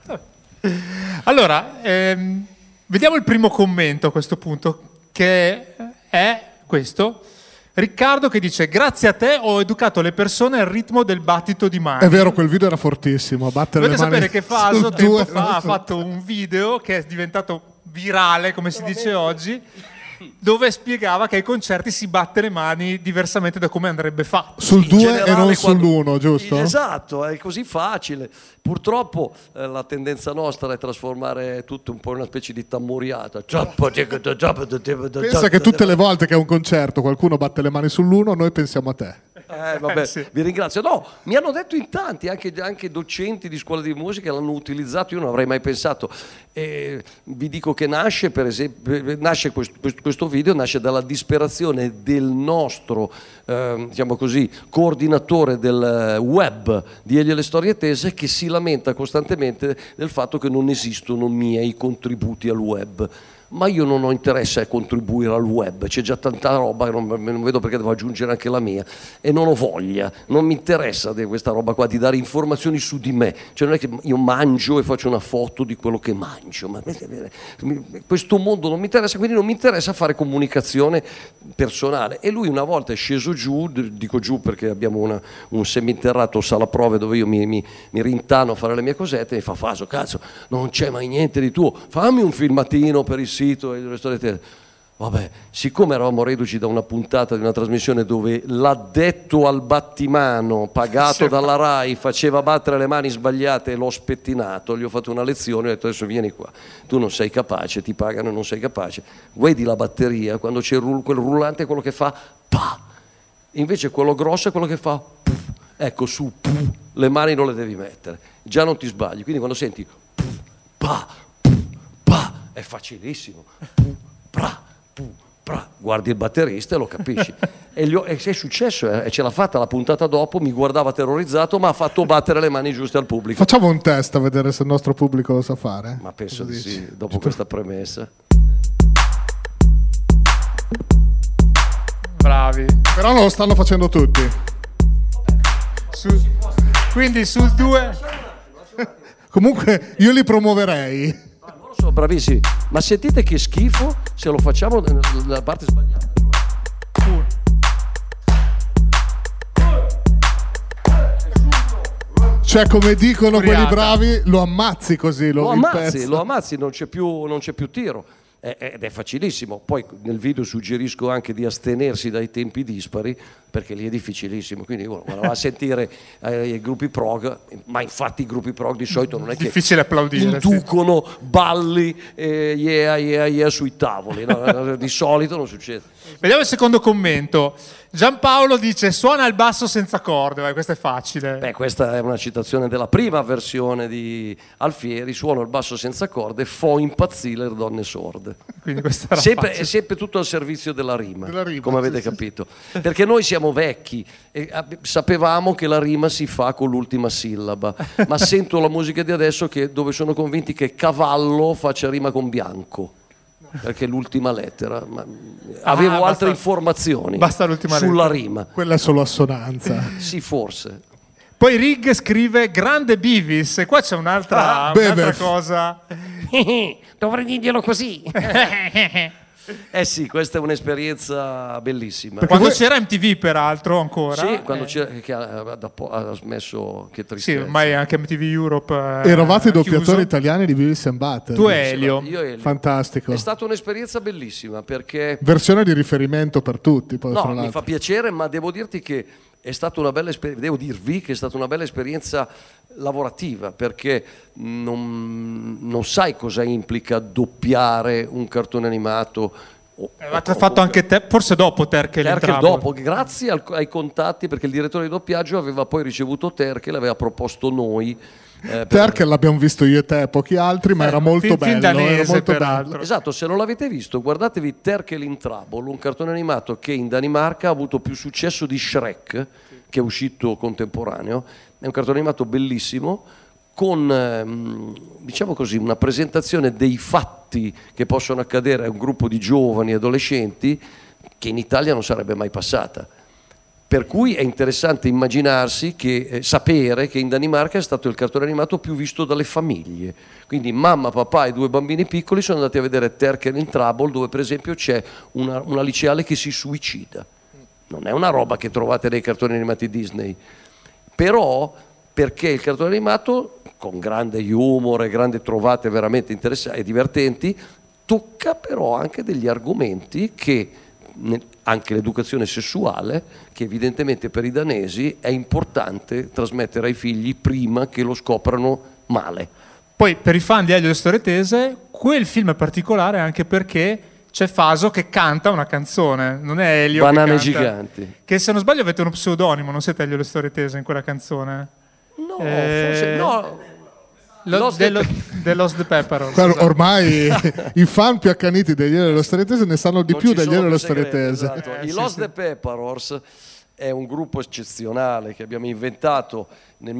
Allora, ehm, vediamo il primo commento a questo punto, che è questo. Riccardo che dice: grazie a te ho educato le persone al ritmo del battito di mani. È vero, quel video era fortissimo. Battere Dovete le mani sapere che Faso su tempo due- fa ha fatto un video che è diventato virale, come si dice oggi, dove spiegava che ai concerti si batte le mani diversamente da come andrebbe fatto. Sul In due e generale, non quando- sull'uno, giusto? Esatto, è così facile. Purtroppo eh, la tendenza nostra è trasformare tutto un po' in una specie di tammuriata. Pensa che tutte le volte che è un concerto qualcuno batte le mani sull'uno, noi pensiamo a te. Eh, vabbè, Sì. vi ringrazio. No, mi hanno detto in tanti, anche, anche docenti di scuola di musica l'hanno utilizzato, io non avrei mai pensato. E vi dico che nasce, per esempio, nasce questo, questo video nasce dalla disperazione del nostro, eh, diciamo così, coordinatore del web di Elio e le Storie Tese, che si lamenta costantemente del fatto che non esistono miei contributi al web. Ma io non ho interesse a contribuire al web, c'è già tanta roba che non, non vedo perché devo aggiungere anche la mia, e non ho voglia, non mi interessa di questa roba qua, di dare informazioni su di me, cioè non è che io mangio e faccio una foto di quello che mangio, ma questo mondo non mi interessa, quindi non mi interessa fare comunicazione personale. E lui una volta è sceso giù, dico giù perché abbiamo una, un seminterrato sala prove dove io mi, mi, mi rintano a fare le mie cosette, e mi fa: Faso, cazzo, non c'è mai niente di tuo, fammi un filmatino per il sito e le storie tese. Vabbè, siccome eravamo reduci da una puntata di una trasmissione dove l'addetto al battimano pagato Sì. dalla Rai faceva battere le mani sbagliate e l'ho spettinato, gli ho fatto una lezione e ho detto: adesso vieni qua, tu non sei capace, ti pagano e non sei capace, vedi la batteria, quando c'è il rull- quel rullante è quello che fa pa, invece quello grosso è quello che fa puff. Ecco, su puff, le mani non le devi mettere, già non ti sbagli, quindi quando senti puff, pa, puff, pa, è facilissimo, puff, pra, puff, pra. Guardi il batterista e lo capisci. E, gli ho, e è successo, eh, e ce l'ha fatta la puntata dopo, mi guardava terrorizzato, ma ha fatto battere le mani giuste al pubblico. Facciamo un test a vedere se il nostro pubblico lo sa fare. Ma penso Cosa di dici? sì, dopo questa premessa. Bravi. Però non lo stanno facendo tutti. Su- quindi sul due... Comunque io li promuoverei. Loro sono bravissimi, ma sentite che schifo se lo facciamo nella parte sbagliata. Cioè, come dicono quelli Furiata. bravi, lo ammazzi così, lo, Lo ammazzi, impezzi. lo ammazzi, non c'è più, non c'è più tiro. Eh, Ed è facilissimo. Poi nel video suggerisco anche di astenersi dai tempi dispari, perché lì è difficilissimo. Quindi uno va a sentire eh, i gruppi prog, ma infatti i gruppi prog di solito non è che Difficile applaudire, sì. inducono balli eh, yeah, yeah, yeah, sui tavoli, no? Di solito non succede. Vediamo il secondo commento. Giampaolo dice: suona il basso senza corde. Vai, questo è facile. Beh, questa è una citazione della prima versione di Alfieri: suono il basso senza corde, fo impazzire le donne sorde. Quindi questo era Sempre, è facile. sempre tutto al servizio della rima, Della rima, come avete sì, sì, capito. Perché noi siamo vecchi e ab- sapevamo che la rima si fa con l'ultima sillaba, ma sento la musica di adesso che, dove sono convinti che cavallo faccia rima con bianco. Perché l'ultima lettera, ma avevo basta- altre informazioni basta l'ultima sulla lettera. rima. Quella è solo assonanza. Sì, forse. Poi Rig scrive: grande Beavis. E qua c'è un'altra, Ah, un'altra beve. cosa. Dovrei dirglielo così. Eh sì, questa è un'esperienza bellissima. Quando voi- c'era M T V, peraltro, ancora. Sì, quando eh, c'era, che ha, da po- ha smesso, che Sì, tristezza. ormai anche M T V Europe. eh, Eravate i ha doppiatori chiuso. italiani di Beavis and Butthead. Tu e Elio. Io e Elio. Fantastico. È stata un'esperienza bellissima perché Versione di riferimento per tutti. Poi, no, fra mi l'altro. fa piacere, ma devo dirti che è stata una bella esperienza, devo dirvi che è stata una bella esperienza lavorativa, perché non, non sai cosa implica doppiare un cartone animato. o- Avete o- fatto o- anche te, forse dopo Terkel Terkel entravo. dopo, grazie al- ai contatti, perché il direttore di doppiaggio aveva poi ricevuto Terkel, aveva proposto noi. eh, per- Terkel l'abbiamo visto io e te e pochi altri, ma era molto film- bello. film danese, era molto peraltro. bello. Esatto, se non l'avete visto, guardatevi Terkel in Trouble, un cartone animato che in Danimarca ha avuto più successo di Shrek, che è uscito contemporaneo. È un cartone animato bellissimo, con ehm, diciamo così, una presentazione dei fatti che possono accadere a un gruppo di giovani adolescenti che in Italia non sarebbe mai passata. Per cui è interessante immaginarsi che, eh, sapere che in Danimarca è stato il cartone animato più visto dalle famiglie. Quindi mamma, papà e due bambini piccoli sono andati a vedere Terkel in Trouble, dove per esempio c'è una, una liceale che si suicida. Non è una roba che trovate nei cartoni animati Disney. Però, perché il cartone animato, con grande humor e grandi trovate veramente interessanti e divertenti, tocca però anche degli argomenti che, anche l'educazione sessuale, che evidentemente per i danesi è importante trasmettere ai figli prima che lo scoprano male. Poi per i fan di Elio e le storie tese, quel film è particolare anche perché c'è Faso che canta una canzone, non è Elio Banane che canta, giganti. Che se non sbaglio avete uno pseudonimo, non siete Elio e le storie tese in quella canzone? No, Eh, forse no. Lo, Lost dello, the- The Lost the Pepper. Guarda, ormai i fan più accaniti degli Elio e le storie tese ne sanno di Non più ci degli sono Elio e le più storie segreti, tese. esatto. Eh, I sì, Lost sì. the Pepper Horse è un gruppo eccezionale che abbiamo inventato nel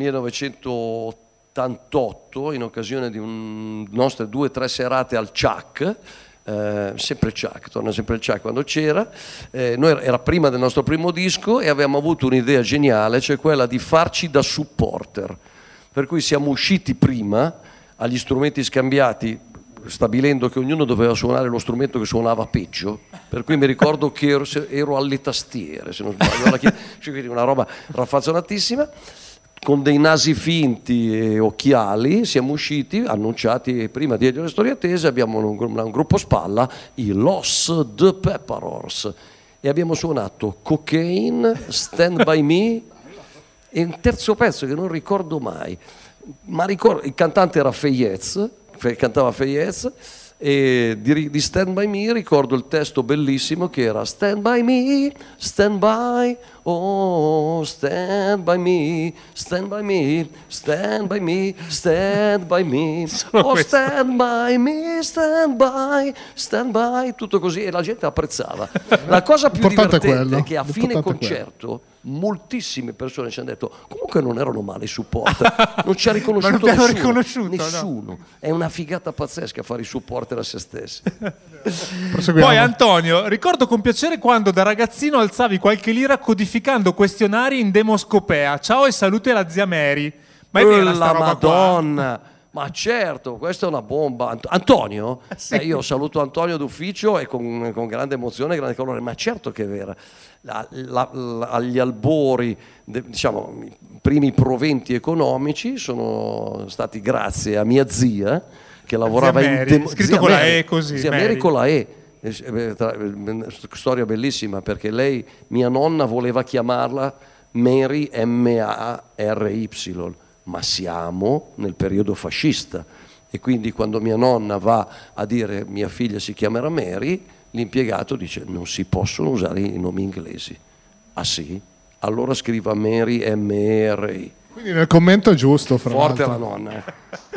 millenovecentottantotto in occasione di un nostre due o tre serate al Chuck. Eh, sempre il Chuck, torna sempre il Chuck quando c'era. Eh, noi era prima del nostro primo disco e avevamo avuto un'idea geniale, cioè quella di farci da supporter. Per cui siamo usciti prima agli strumenti scambiati, stabilendo che ognuno doveva suonare lo strumento che suonava peggio, per cui mi ricordo che ero, ero alle tastiere, se non sbaglio, alla chiesa, cioè, quindi una roba raffazzonatissima, con dei nasi finti e occhiali siamo usciti, annunciati prima di Elio e le storie tese, abbiamo un, un gruppo spalla, i Lost the Pepper Horse, e abbiamo suonato Cocaine, Stand By Me e un terzo pezzo che non ricordo mai, ma ricordo, il cantante era Feyez, cantava Feyez, e di, di Stand By Me ricordo il testo bellissimo che era Stand by me, stand by, oh stand by me, stand by me, stand by me, stand by me, oh stand by me, stand by, stand by, tutto così, e la gente apprezzava. La cosa più L'importante è divertente quello. è che a fine L'importante è concerto moltissime persone ci hanno detto comunque non erano male i supporter, non ci ha riconosciuto Ma non ti hanno nessuno, riconosciuto, no? nessuno. È una figata pazzesca fare i supporter a se stessi. Proseguiamo. Poi Antonio, ricordo con piacere quando da ragazzino alzavi qualche lira codificando questionari in demoscopea. Ciao e salute alla zia Mary. Ma è vera Oh, sta la roba Madonna! Ma certo, questa è una bomba. Ant- Antonio? Sì. Eh, io saluto Antonio d'ufficio e con, con grande emozione e grande calore, ma certo che è vera. La- la- la- agli albori, de- diciamo, i primi proventi economici sono stati grazie a mia zia, che lavorava Zia in Mary, demo- scritto zia con la Mary. E così, Zia Mary. Mary con la E. Eh, eh, tra- eh, storia bellissima, perché lei, mia nonna, voleva chiamarla Mary M A R Y, ma siamo nel periodo fascista e quindi quando mia nonna va a dire mia figlia si chiamerà Mary, l'impiegato dice non si possono usare i nomi inglesi. Ah sì? Allora scriva Mary M E R I. Quindi nel commento è giusto, fra Forte la l'altro. nonna, eh.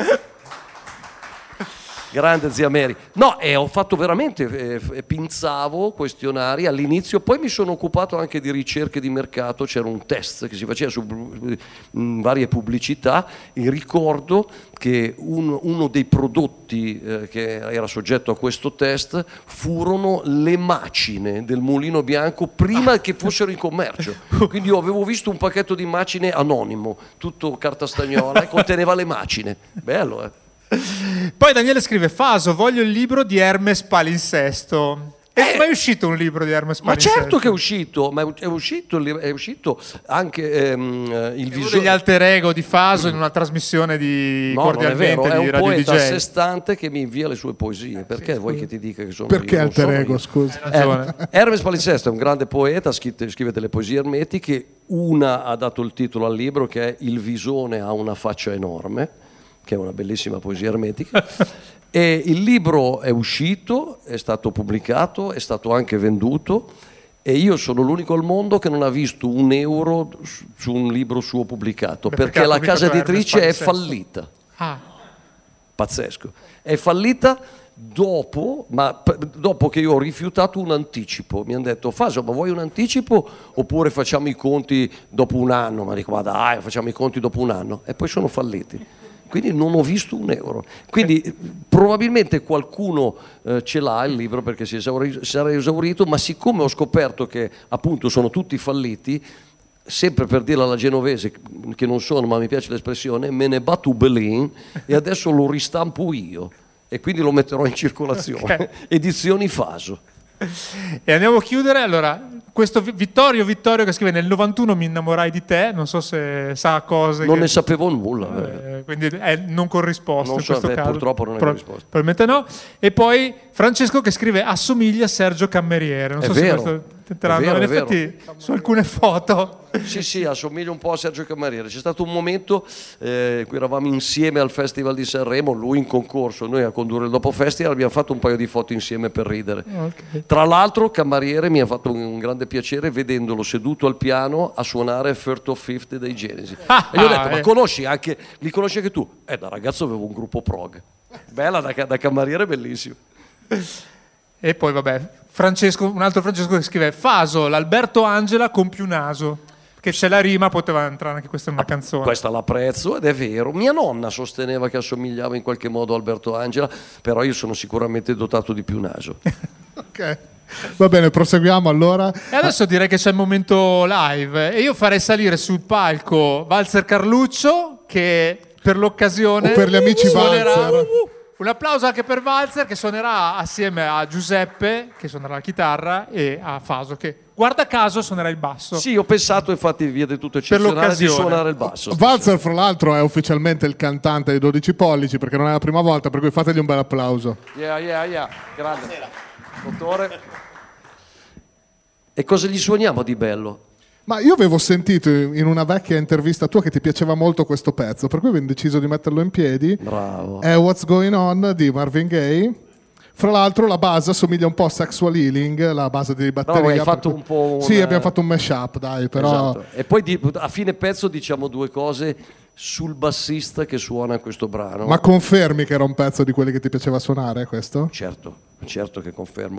Grande zia Mary. No, e ho fatto veramente, eh, pinzavo questionari all'inizio, poi mi sono occupato anche di ricerche di mercato, c'era un test che si faceva su mh, varie pubblicità e ricordo che un- uno dei prodotti eh, che era soggetto a questo test furono le macine del Mulino Bianco prima che fossero in commercio. Quindi io avevo visto un pacchetto di macine anonimo, tutto carta stagnola, e conteneva le macine. Bello, eh? Poi Daniele scrive: Faso, voglio il libro di Hermes Palinsesto. È Eh, mai uscito un libro di Hermes Ma Palinsesto? certo che è uscito, ma è uscito, è uscito anche ehm, il È uno visore. degli alter ego di Faso in una trasmissione di No, non è vero, cordialmente è di un Radio poeta D J. a sé stante che mi invia le sue poesie. Perché vuoi che ti dica che sono Perché io? Non alter sono ego, io. scusa? Hai ragione. Eh, Hermes Palinsesto è un grande poeta, scrive, scrive delle poesie ermetiche. Una ha dato il titolo al libro, che è Il visone ha una faccia enorme, che è una bellissima poesia ermetica. E il libro è uscito, è stato pubblicato, è stato anche venduto, e io sono l'unico al mondo che non ha visto un euro su- su un libro suo pubblicato, Beh, perché, perché ha la casa pubblicato editrice è Hermes Palinsesto. fallita. Ah, Pazzesco. È fallita dopo, ma p- dopo che io ho rifiutato un anticipo. Mi hanno detto: Faso, ma vuoi un anticipo oppure facciamo i conti dopo un anno? Ma dico: ma dai, facciamo i conti dopo un anno. E poi sono falliti. Quindi non ho visto un euro. Quindi eh, probabilmente qualcuno eh, ce l'ha il libro perché si esauri- sarà esaurito, ma siccome ho scoperto che appunto sono tutti falliti, sempre per dirla alla genovese, che non sono, ma mi piace l'espressione, me ne batto belin e adesso lo ristampo io e quindi lo metterò in circolazione. Ok. Edizioni Faso. e andiamo a chiudere. Allora, questo Vittorio Vittorio che scrive: nel novantuno mi innamorai di te, non so se sa cose Non che... ne sapevo nulla. Eh, quindi è non corrisposto Non in so, questo beh, caso. purtroppo non è Pro- corrisposto. Probabilmente no. E poi Francesco che scrive: assomiglia a Sergio Cammeriere. Non È so vero, se questo tenteranno. è vero, In è vero. effetti su alcune foto. Sì, sì, assomiglia un po' a Sergio Cammeriere. C'è stato un momento eh, in cui eravamo insieme al Festival di Sanremo, lui in concorso, noi a condurre il dopo festival, abbiamo fatto un paio di foto insieme per ridere. Okay. Tra l'altro Cammeriere mi ha fatto un, un grande piacere vedendolo seduto al piano a suonare First of Fifth dei Genesi. Ah, e gli ho detto, eh. ma conosci anche, li conosci anche tu? Eh, da ragazzo avevo un gruppo prog. Bella, da, da Cammeriere, bellissimo. E poi vabbè, Francesco, un altro Francesco che scrive: Faso, l'Alberto Angela con più naso. Che c'è la rima, poteva entrare anche questa in una canzone. Questa l'apprezzo ed è vero. Mia nonna sosteneva che assomigliava in qualche modo a Alberto Angela, però io sono sicuramente dotato di più naso. Ok, va bene, proseguiamo allora. E adesso direi che c'è il momento live e io farei salire sul palco Walzer Carluccio, che per l'occasione O per gli amici suonerà. Walzer. Un applauso anche per Walzer, che suonerà assieme a Giuseppe, che suonerà la chitarra, e a Faso, che guarda caso suonerà il basso. Sì, ho pensato, infatti, via del tutto eccezionale, di l'occasione. suonare il basso. Walzer, fra l'altro, è ufficialmente il cantante dei dodici pollici, perché non è la prima volta, per cui fategli un bel applauso. Yeah, yeah, yeah. Grande. Dottore. E cosa gli suoniamo di bello? Ma io avevo sentito in una vecchia intervista tua che ti piaceva molto questo pezzo, per cui abbiamo deciso di metterlo in piedi. Bravo. È What's Going On di Marvin Gaye. Fra l'altro la base assomiglia un po' a Sexual Healing, la base di batteria. Bravo, hai fatto un po' Sì, una- abbiamo fatto un mashup, dai, però... Esatto. E poi di- a fine pezzo diciamo due cose sul bassista che suona questo brano. Ma confermi che era un pezzo di quelli che ti piaceva suonare, questo? Certo, certo che confermo.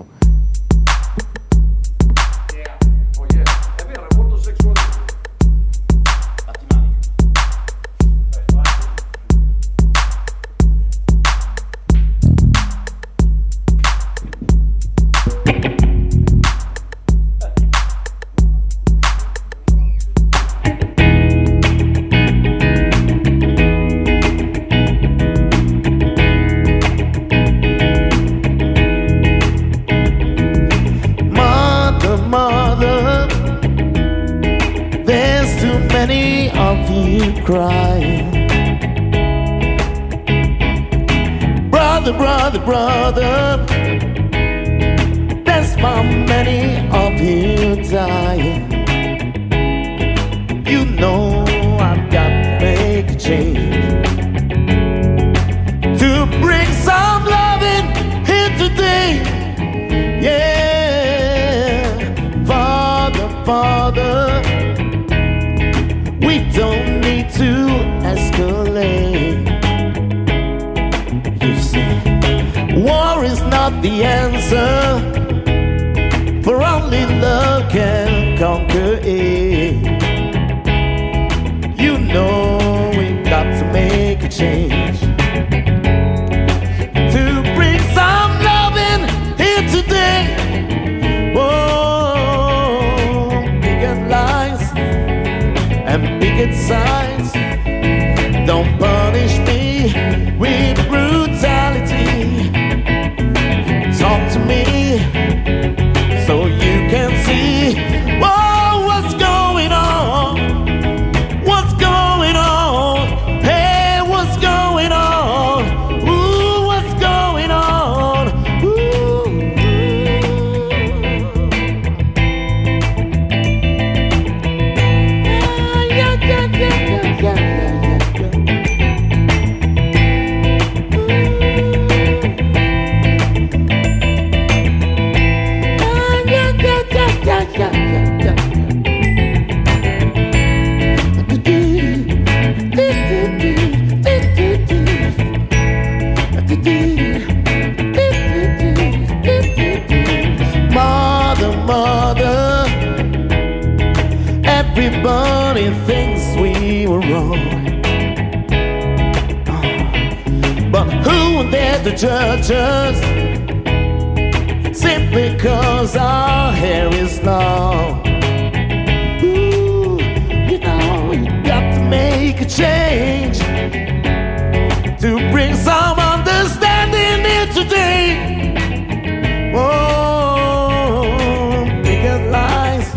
Mother, mother, there's too many of you crying. Brother, brother, brother, there's so many of you dying. You know I've got to make a change to bring some loving here today. Yeah, Father, Father, we don't need to escalate. You see, war is not the answer, for only love can conquer it. You know we've got to make a change to bring some loving here today. Oh, bigot lies and bigot signs don't punish me with brutality. Talk to me so you can see, oh, what's going on, what's going on, hey, what's going on, ooh, what's going on, ooh. Yeah, yeah, yeah, yeah, yeah, yeah, Mother, mother, everybody thinks we were wrong. But who are there to judge us? Simply because our hair is long. Ooh, you know, you got to make a change to bring some understanding here today. Oh, bigger lies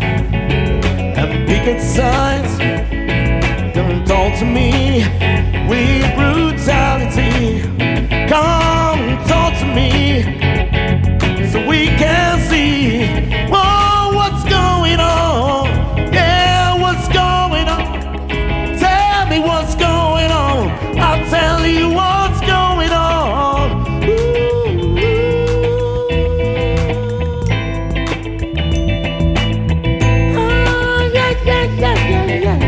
get signs. Don't talk to me with brutality. Come talk to me so we can see, oh, what's going on. Yeah, what's going on? Tell me what's going on. I'll tell you what's going on. Ooh, oh, yeah, yeah, yeah, yeah, yeah.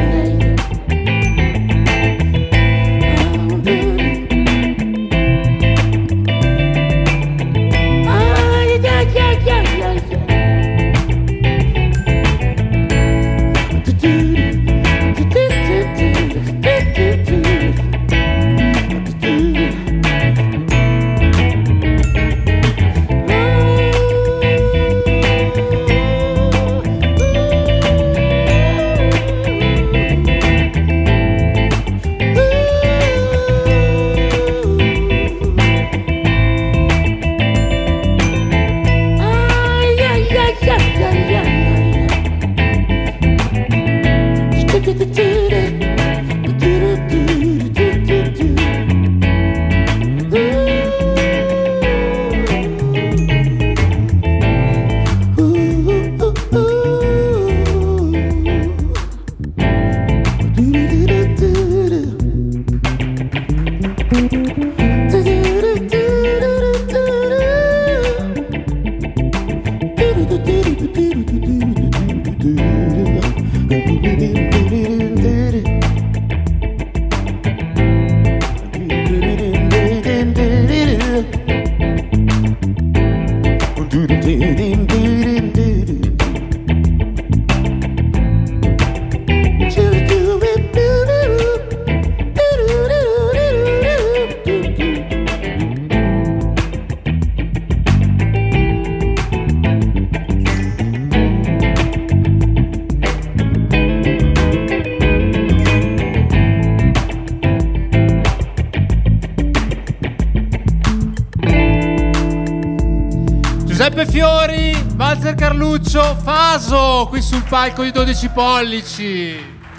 Giuseppe Fiori, Walzer Carluccio, Faso qui sul palco di dodici pollici.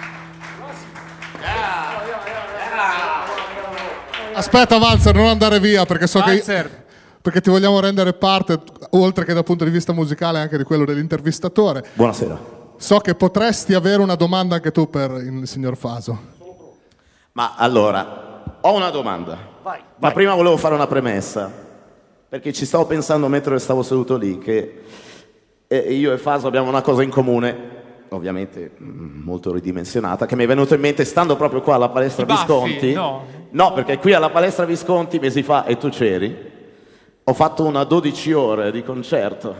Aspetta Walzer, non andare via perché so Walzer. che perché ti vogliamo rendere parte, oltre che dal punto di vista musicale, anche di quello dell'intervistatore. Buonasera. So che potresti avere una domanda anche tu per il signor Faso. Ma allora, ho una domanda. Vai, Ma vai. prima volevo fare una premessa. Perché ci stavo pensando mentre stavo seduto lì che eh, io e Faso abbiamo una cosa in comune, ovviamente mm, molto ridimensionata, che mi è venuto in mente stando proprio qua alla palestra I baffi, Visconti. no. No, perché qui alla palestra Visconti mesi fa, e tu c'eri, ho fatto una dodici ore di concerto.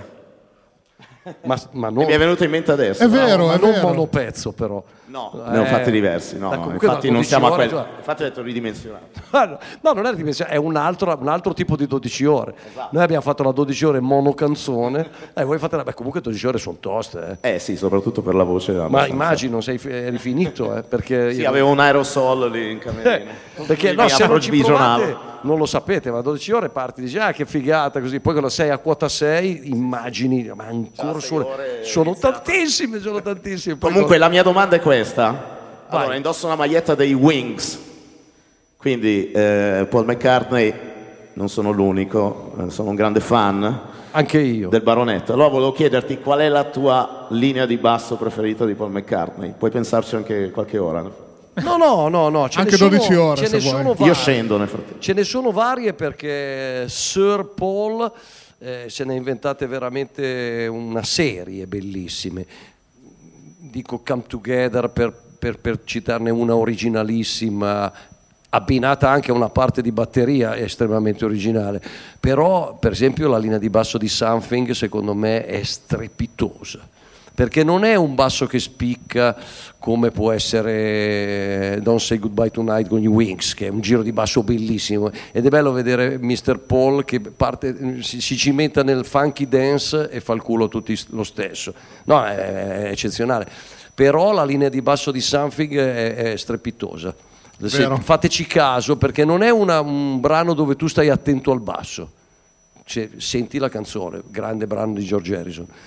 Ma, ma E non, mi è venuto in mente adesso. È vero, ma è non vero. monopezzo però. No, Eh, ne ho fatti diversi, no, ma no, comunque infatti da non siamo a dodici quello. ore, cioè- Infatti ho detto ridimensionato. No, non è la dimensione, è un altro, un altro tipo di dodici ore. Noi abbiamo fatto la dodici ore monocanzone, e voi fate la... Beh, comunque dodici ore sono toste, eh. Eh sì, soprattutto per la voce. Ma abbastanza. immagino, sei eri finito, eh, perché... Sì, io- avevo un aerosol lì in camerino. Eh, perché Mi no, se non ci approvvigionavo. provate non lo sapete, ma dodici ore parti, dici ah che figata così, poi quando sei a quota sei immagini, ma ancora Già sei sono, ore sono iniziato. tantissime, sono tantissime. Poi Comunque la mia domanda è questa. Allora, Vai. indosso una maglietta dei Wings, quindi eh, Paul McCartney, non sono l'unico, eh, sono un grande fan anche io. del baronetto. Allora volevo chiederti qual è la tua linea di basso preferita di Paul McCartney. Puoi pensarci anche qualche ora. No, no, no, no, ce Anche ne sono, dodici ore, ce se ne vuoi. sono Io varie. scendo nel frattempo. Ce ne sono varie perché Sir Paul eh, se ne ha inventate veramente una serie bellissime. Dico Come Together per, per, per citarne una originalissima, abbinata anche a una parte di batteria estremamente originale. Però, per esempio, la linea di basso di Something secondo me è strepitosa. Perché non è un basso che spicca come può essere Don't Say Goodbye Tonight con gli Wings, che è un giro di basso bellissimo, ed è bello vedere mister Paul che parte, si, si cimenta nel funky dance e fa il culo a tutti lo stesso. No, è, è eccezionale. Però la linea di basso di Something è, è strepitosa. Se, Vero. fateci caso, perché non è una, un brano dove tu stai attento al basso. Cioè, senti la canzone, grande brano di George Harrison.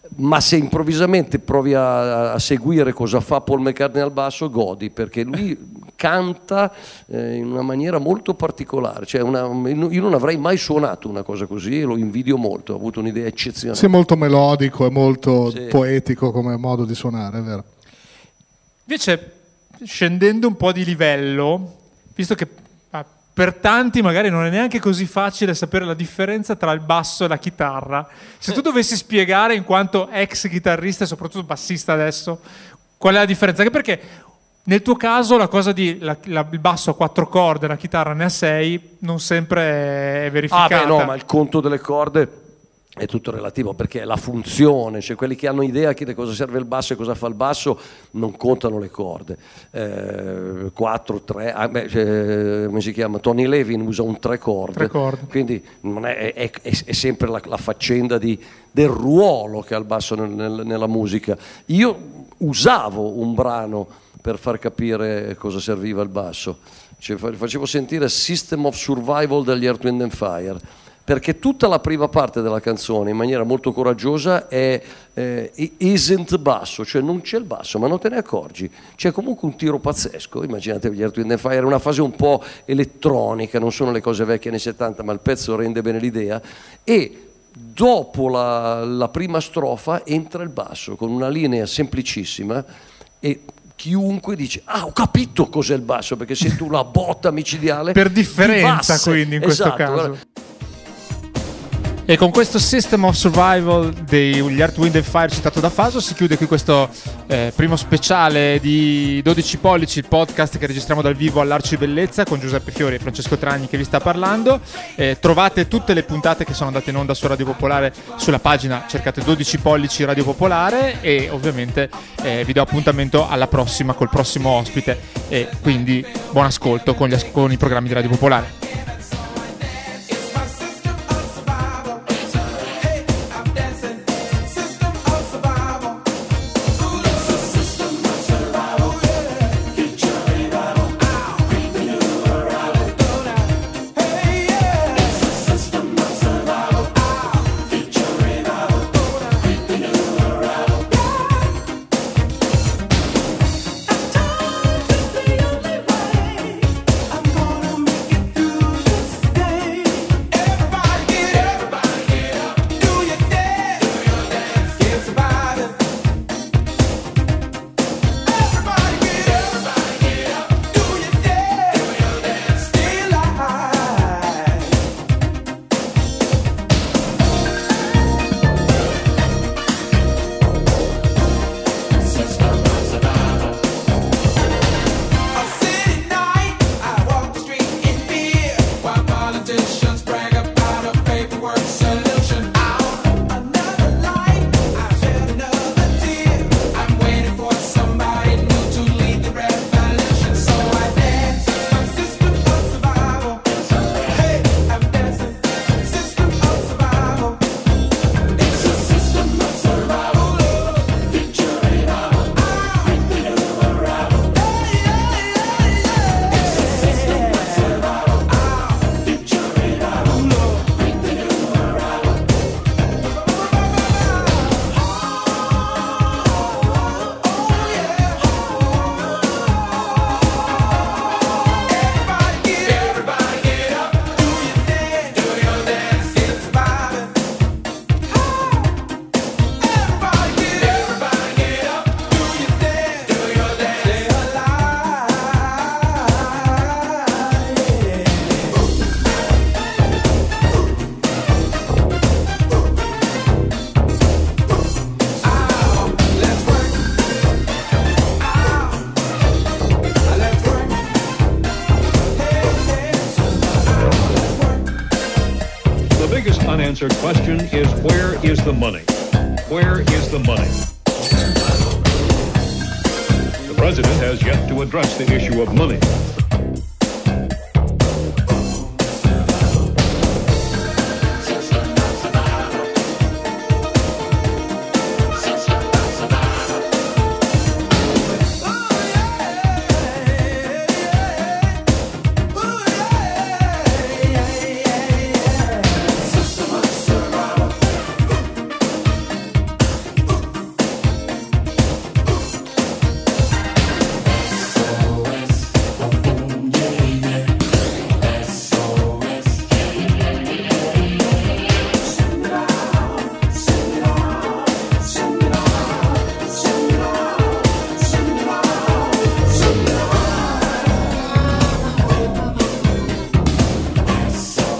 ma se improvvisamente provi a, a seguire cosa fa Paul McCartney al basso, godi, perché lui canta eh, in una maniera molto particolare, cioè una, io non avrei mai suonato una cosa così e lo invidio molto, ho avuto un'idea eccezionale. Sì, molto melodico e molto sì. poetico come modo di suonare, è vero. Invece, scendendo un po' di livello, visto che per tanti magari non è neanche così facile sapere la differenza tra il basso e la chitarra. Se tu dovessi spiegare, in quanto ex chitarrista e soprattutto bassista adesso, qual è la differenza? Anche perché nel tuo caso la cosa di la, la, il basso a quattro corde e la chitarra ne ha sei non sempre è verificata. Ah beh no, ma il conto delle corde è tutto relativo, perché è la funzione, cioè quelli che hanno idea di cosa serve il basso e cosa fa il basso non contano le corde. Eh, quattro, tre, ah, beh, eh, come si chiama? Tony Levin usa un tre corde, tre corde. Quindi non è, è, è, è sempre la, la faccenda di, del ruolo che ha il basso nel, nel, nella musica. Io usavo un brano per far capire cosa serviva il basso, cioè, facevo sentire System of Survival degli Earth, Wind and Fire, perché tutta la prima parte della canzone in maniera molto coraggiosa è eh, isn't basso, cioè non c'è il basso ma non te ne accorgi, c'è comunque un tiro pazzesco. Immaginate gli Earth, Wind and Fire, è una fase un po' elettronica, non sono le cose vecchie anni settanta, ma il pezzo rende bene l'idea, e dopo la, la prima strofa entra il basso con una linea semplicissima e chiunque dice ah ho capito cos'è il basso, perché sento una botta micidiale per differenza, quindi in questo esatto, caso guarda. E con questo System of Survival degli Earth, Wind and Fire citato da Faso si chiude qui questo eh, primo speciale di dodici pollici, il podcast che registriamo dal vivo all'Arci Bellezza con Giuseppe Fiori e Francesco Tragni che vi sta parlando. Eh, trovate tutte le puntate che sono andate in onda su Radio Popolare sulla pagina, cercate dodici pollici Radio Popolare, e ovviamente eh, vi do appuntamento alla prossima col prossimo ospite, e quindi buon ascolto con, gli as- con i programmi di Radio Popolare. Unanswered question is where is the money? Where is the money? The president has yet to address the issue of money.